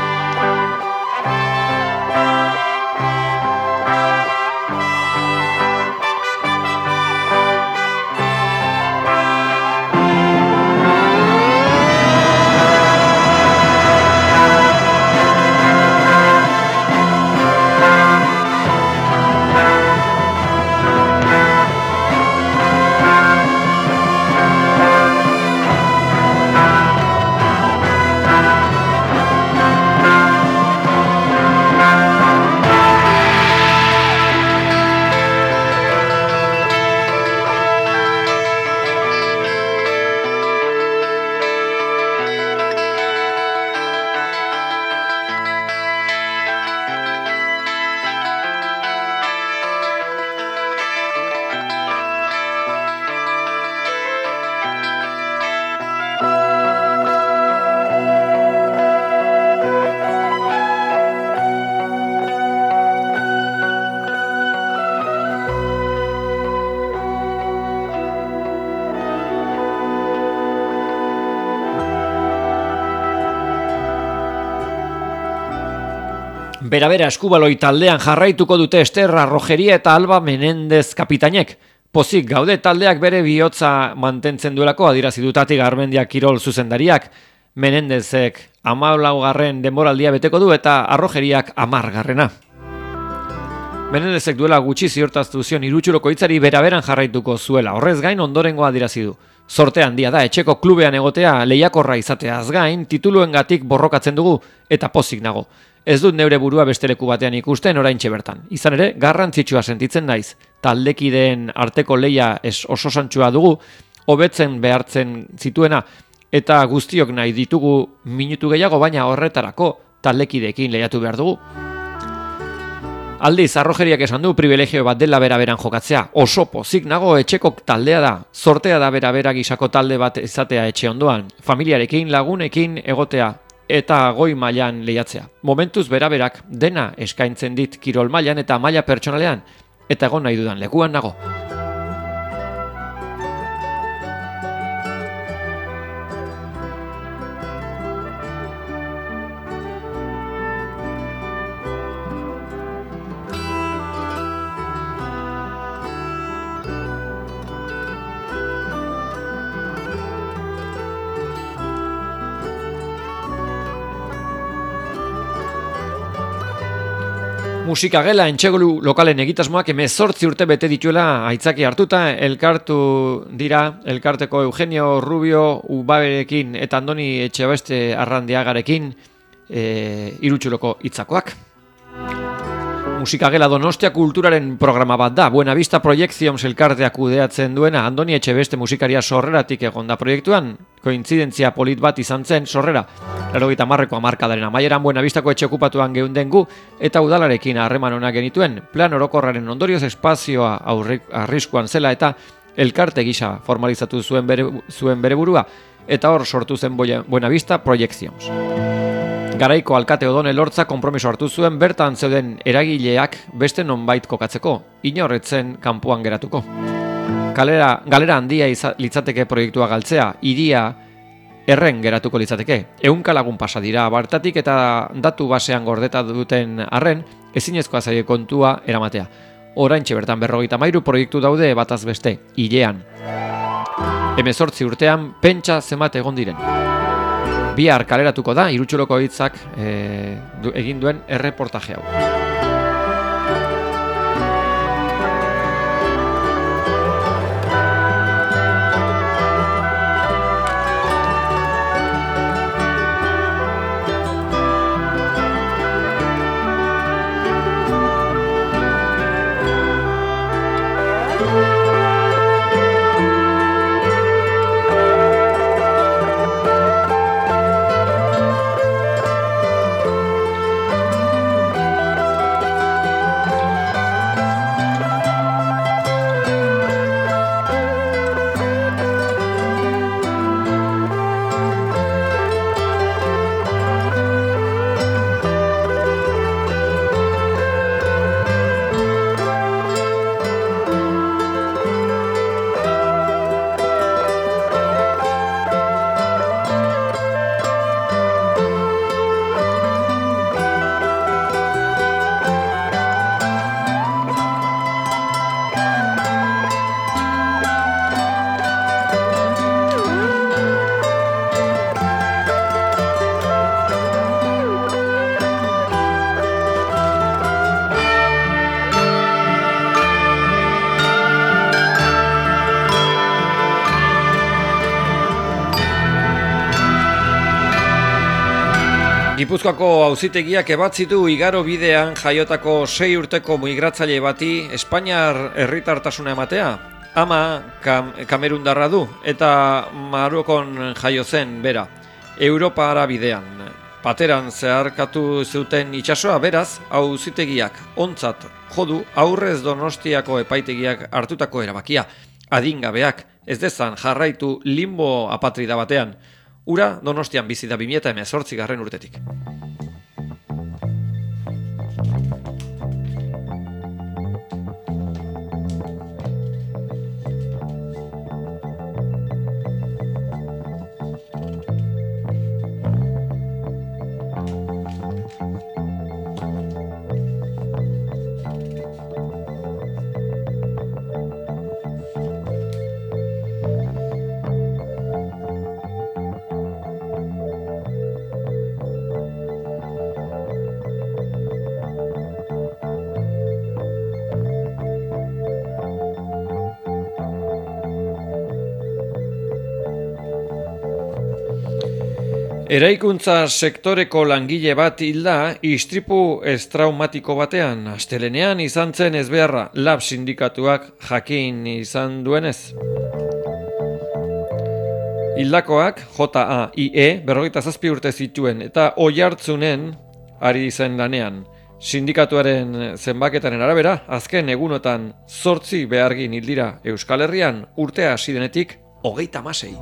Bera Eskubaloi taldean jarraituko dute Ester Arrojeria eta Alba Menendez kapitainek. Pozik gaude taldeak bere bihotza mantentzen duelako adierazi du Tati Garmendia kirol zuzendariak. Menendezek 14. denboraldia beteko du eta Arrojeriak 10. Menendezek duela gutxi ziurtaztu zion Irutxuroko hitzari beraberan jarraituko zuela. Horrez gain ondorengoa adierazi du. Sorte handia da etxeko klubean egotea lehiakorra izateaz gain tituluengatik borrokatzen dugu eta pozik nago. Ez dut neure burua beste leku batean ikusten oraintxe bertan. Izan ere, garrantzitsua sentitzen naiz. Taldekideen arteko lehia oso santsua dugu, hobetzen behartzen zituena, eta guztiok nahi ditugu minutu gehiago, baina horretarako taldekideekin lehiatu behar dugu. Aldiz, Arrojeriak esan du privilegio bat dela beraberan jokatzea. Oso pozik nago etxeko taldea da. Sortea da berabera gisako talde bat izatea etxe ondoan. Familiarekin, lagunekin egotea eta goi mailan lehiatzea. Momentuz beraberak dena eskaintzen dit kirol mailan eta maila pertsonalean, eta egon nahi dudan lekuan nago. Musikagela entxegolu lokalen egitasmoak 18 urte bete dituela aitzaki hartuta elkartu dira elkarteko Eugenio Rubio Ubaberekin eta Andoni Etxebeste Arrandiagarekin Irutxuroko hitzakoak. Musikagela Donostia kulturaren programa bat da. Buenavista Proiekzions elkarteak kudeatzen duena Andoni Etxebeste musikaria sorreratik egon da proiektuan. Kointzidentzia polit bat izan zen sorrera. 80ko hamarkadaren amaieran Buenavistako etxe okupatuan geunden gu eta udalarekin harreman onak genituen. Plan orokorraren ondorioz espazioa arriskuan zela eta elkarte gisa formalizatu zuen bere burua eta hor sortu zen Buenavista Proiekzions. Garaiko alkate Odone Lortza konpromiso hartu zuen bertan zeuden eragileak beste nonbait kokatzeko, inorretzen kanpoan geratuko. Galera handia litzateke proiektua galtzea, hiria erren geratuko litzateke. 100 lagun pasa dira bartatik eta datu basean gordeta duten arren, ezinezkoa zaie kontua eramatea. Oraintxe bertan 53 proiektu daude bataz beste, hilean. 18 urtean pentsa zenbat egon diren. Bihar kaleratuko da Irutxuroko hitzak egin duen erreportaje hau. Gipuzkoako auzitegiak ebatzitu igaro bidean jaiotako 6 urteko migratzaile bati Espainiar herritartasuna ematea. Ama kamerundarra du eta Marokon jaio zen bera. Europara bidean. Pateran zeharkatu zuten itsasoa, beraz, auzitegiak ontzat jodu aurrez Donostiako epaitegiak hartutako erabakia. Adingabeak ez dezan jarraitu limbo apatrida batean. Ura Donostian bizi da 2018 urtetik. Eraikuntza sektoreko langile bat hilda istripu ez-traumatiko batean. Astelehenean izan zen ezbeharra, LAB sindikatuak jakin izan duenez. Hildakoak, JAIE, 47 urte zituen eta Oiartzunen ari zen lanean. Sindikatuaren zenbaketaren arabera, azken egunotan 8 behargin hildira Euskal Herrian urtea hasi denetik 36.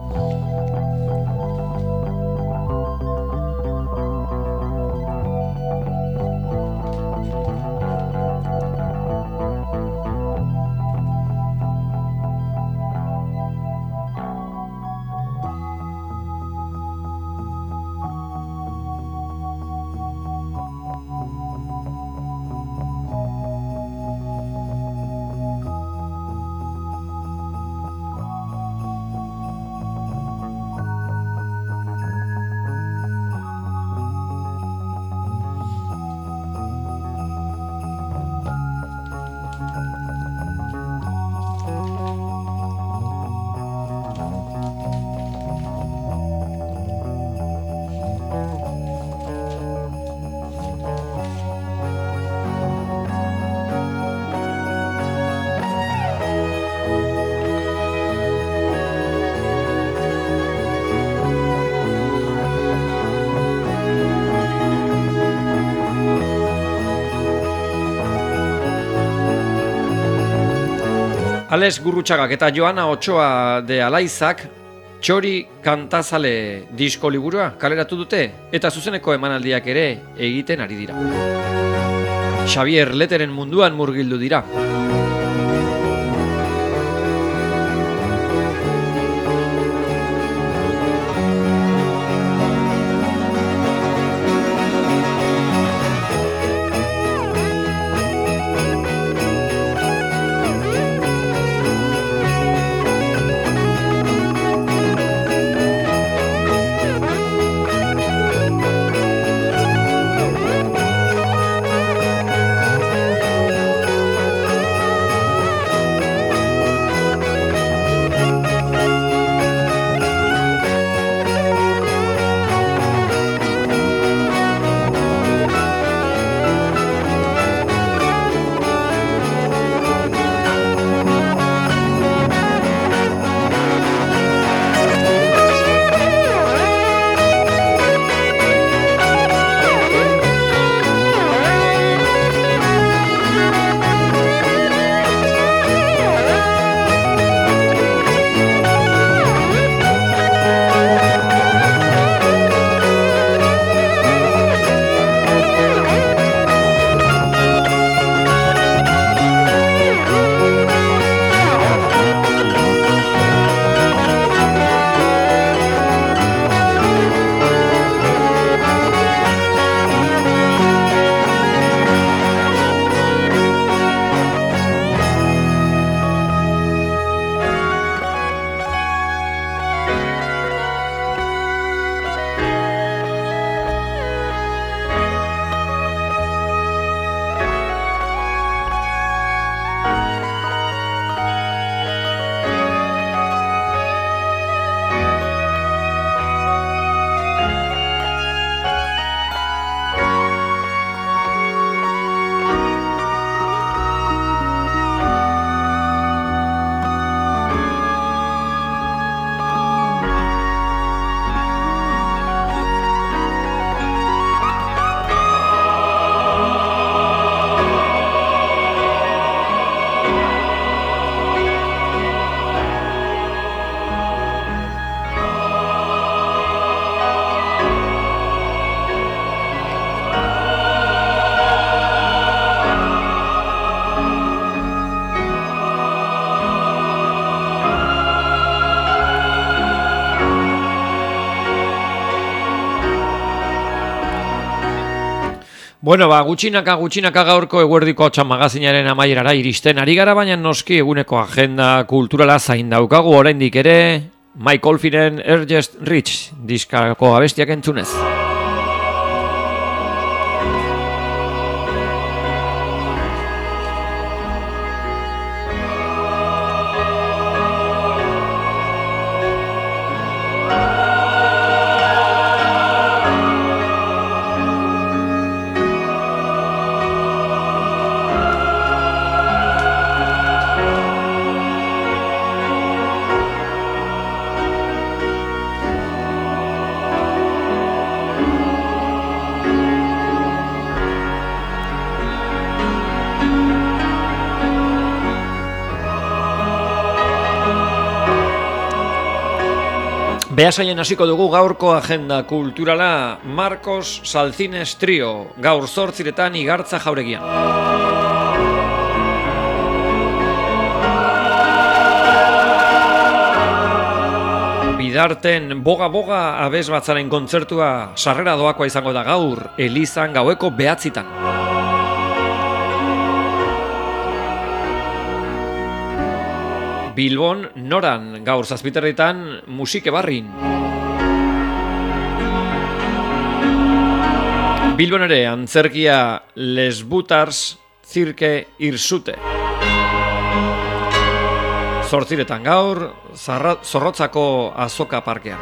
Alex Gurrutxagak eta Joana Otxoa de Alaizak Txori kantazale disko liburua kaleratu dute eta zuzeneko emanaldiak ere egiten ari dira. Xavier Leteren munduan murgildu dira. Bueno, gutxinaka gaurko eguerdiko hotsa magazinaren amaierara iristen ari gara, baina noski eguneko agenda kulturala zain daukagu oraindik ere Mike Oldfielden Ernest Rich diskako abestiak entzunez. Beasaien hasiko dugu gaurko agenda kulturala Marcos Salcines Trio, gaur 8:00 Igartza jauregian. Bidarten boga abes batzaren kontzertua sarrera doakoa izango da gaur, Elizan gaueko 9:00. Bilbon Noran gaur 7:00 musike barrin. Bilbon ere antzerkia Les Butars Zirke Irsute. 8:00 gaur Zorrotzako Azoka Parkean.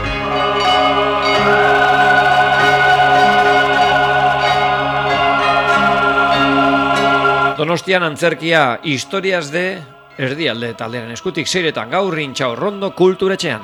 Donostian antzerkia Historias de Erdialde taldearen eskutik 6:00 gaur Intxaurrondo Kulturetxean.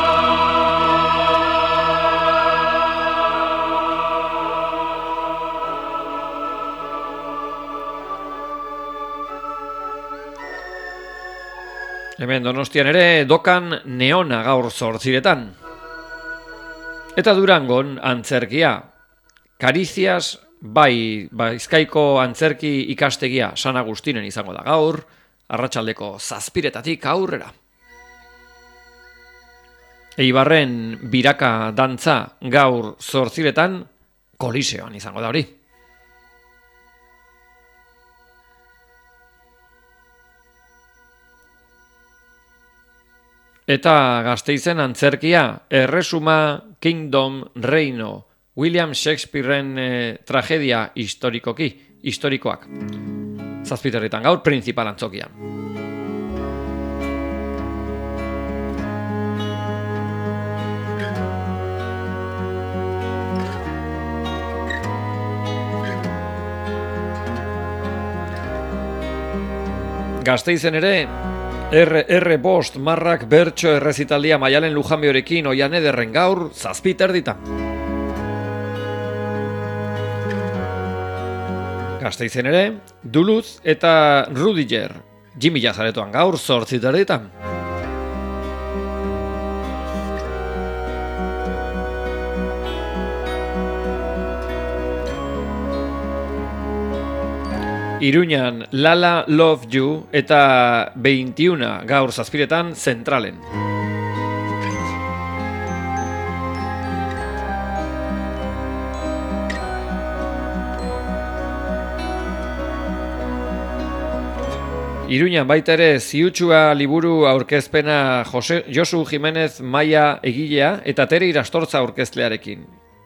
Hemen Donostian ere Dokan Neona gaur 8:00. Eta Durangon antzerkia Karicias Bizkaiko antzerki ikastegia San Agustinen izango da gaur, arratsaldeko 7:00 aurrera. Eibarren biraka dantza gaur 8:00 Koliseoan izango da hori. Eta Gasteizen antzerkia Erresuma Kingdom Reino, William Shakespearen tragedia historikoak. 7:00 gaur Printzipal antzokian. Gasteizen ere R5 Marrak bertso errezitaldia Maialen Lujanbiorekin Oian Ederren gaur 7:30. Gasteizen ere, Duluth eta Rudiger, Jimmy Jazaretoan gaur 8:30. Iruñan Lala Love You eta 21 gaur 7:00 Zentralen. Iruñan baita ere Ziutxua liburu aurkezpena Josu Jimenez Maia egilea eta Tere Irastortza aurkezlearekin.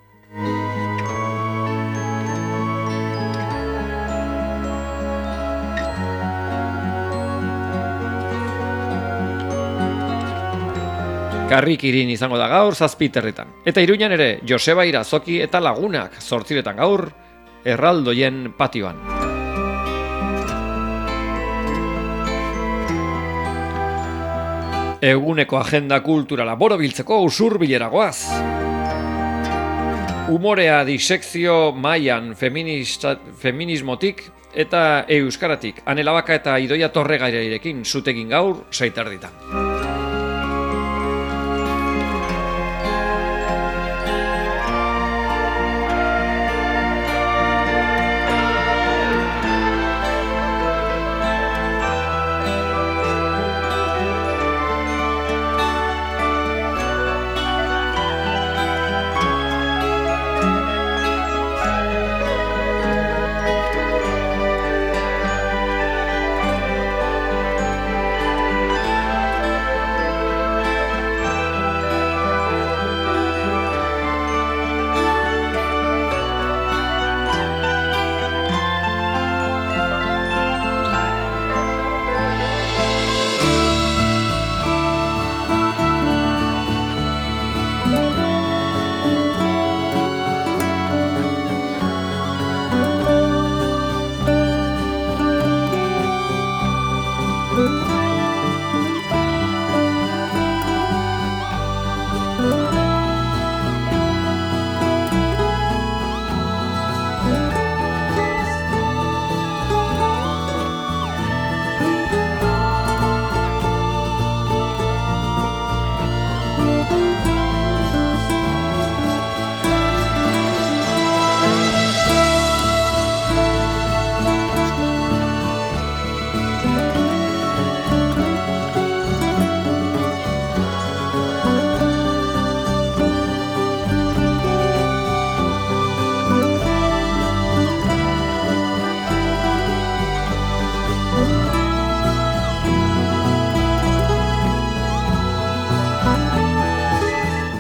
Karrikirin izango da gaur 7:00. Eta Iruñan ere Joseba Irazoki eta Lagunak 8:00 gaur Erraldoien patioan. Eguneko agenda kulturala borobiltzeko usurbilera goaz. Umorea disekzio mailan feminismotik eta euskaratik. Anela Baka eta Idoia Torregairekin zutegin gaur 6:30.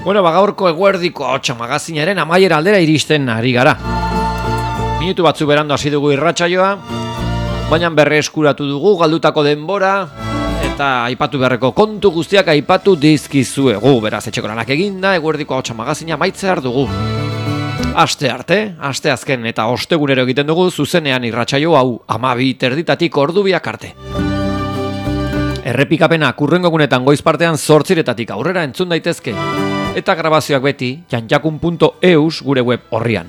Bueno, gaurko eguerdiko ahotsa magazinaren amaiera aldera iristen ari gara. Minutu batzu berandu hasi dugu irratsaioa, baina berreskuratu dugu galdutako denbora eta aipatu beharreko kontu guztiak aipatu dizkizuegu. Beraz, etxeko lanak eginda, eguerdiko ahotsa magazina maitzear dugu. Aste arte, aste azken eta ostegunero egiten dugu zuzenean irratsaio hau 12:30 ordubiak arte. Errepikapena hurrengo egunetan goiz partean 8:00 aurrera entzun daitezke. Eta grabazioak beti janjakun.eus gure web orrian.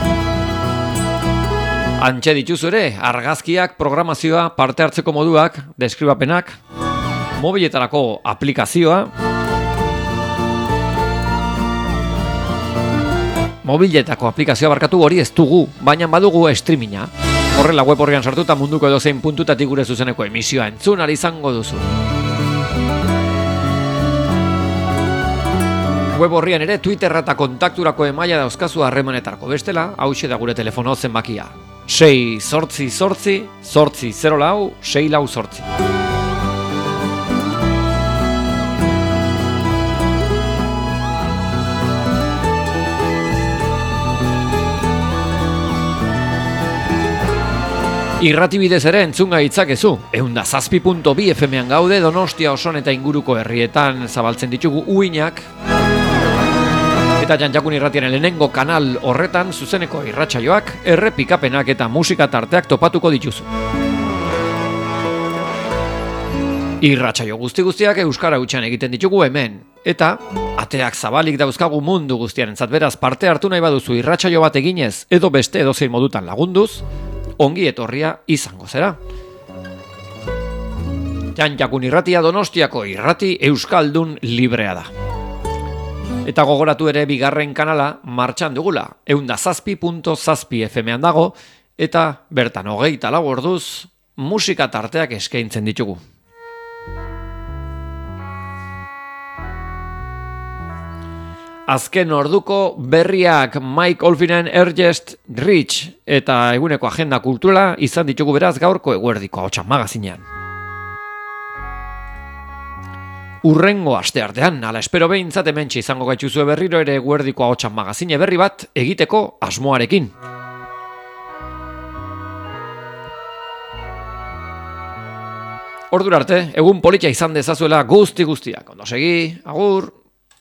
Antxe dituzu ere, argazkiak, programazioa, parte hartzeko moduak, deskribapenak, mobiletarako aplikazioa, mobiletako aplikazioa barkatu hori ez dugu, baina badugu streaminga. Horrela web horrean sartuta munduko edozein puntutatik gure zuzeneko emisioa entzun ari izango duzu. Web horrian ere Twitterra eta kontakturako emaila dauzkazu harremanetarako bestela, hauxe da gure telefono zenbakia. 6-8-8-8-0-6-8. Irratibidez ere entzunga itzakezu. 107.2 FM-an gaude, Donostia Oson eta inguruko herrietan zabaltzen ditugu uinak. Eta Janjakun irratiaren lehenengo kanal horretan zuzeneko irratsaioak, errepikapenak eta musika tarteak topatuko dituzu. Irratsaio guztiak euskara hutsean egiten ditugu hemen. Eta ateak zabalik dauzkagu mundu guztiarentzat, beraz parte hartu nahi baduzu irratsaio bat eginez edo beste edozein modutan lagunduz, ongi etorria izango zera. Janjakun irratia Donostiako irrati euskaldun librea da. Eta gogoratu ere bigarren kanala martxan dugula, 107.7 FM-an dago, eta bertan 24 orduz musika tarteak eskaintzen ditugu. Azken orduko berriak Mike Oldfielden Ernest Rich eta eguneko agenda kulturala izan ditugu beraz gaurko eguerdiko ahotsa magazinean. Urrengo asteartean, ala espero behintzat hementxe izango gaituzue berriro ere eguerdiko ahotsa magazine berri bat egiteko asmoarekin. Ordura arte, egun polita izan dezazuela guztiak. Ondo segi, agur!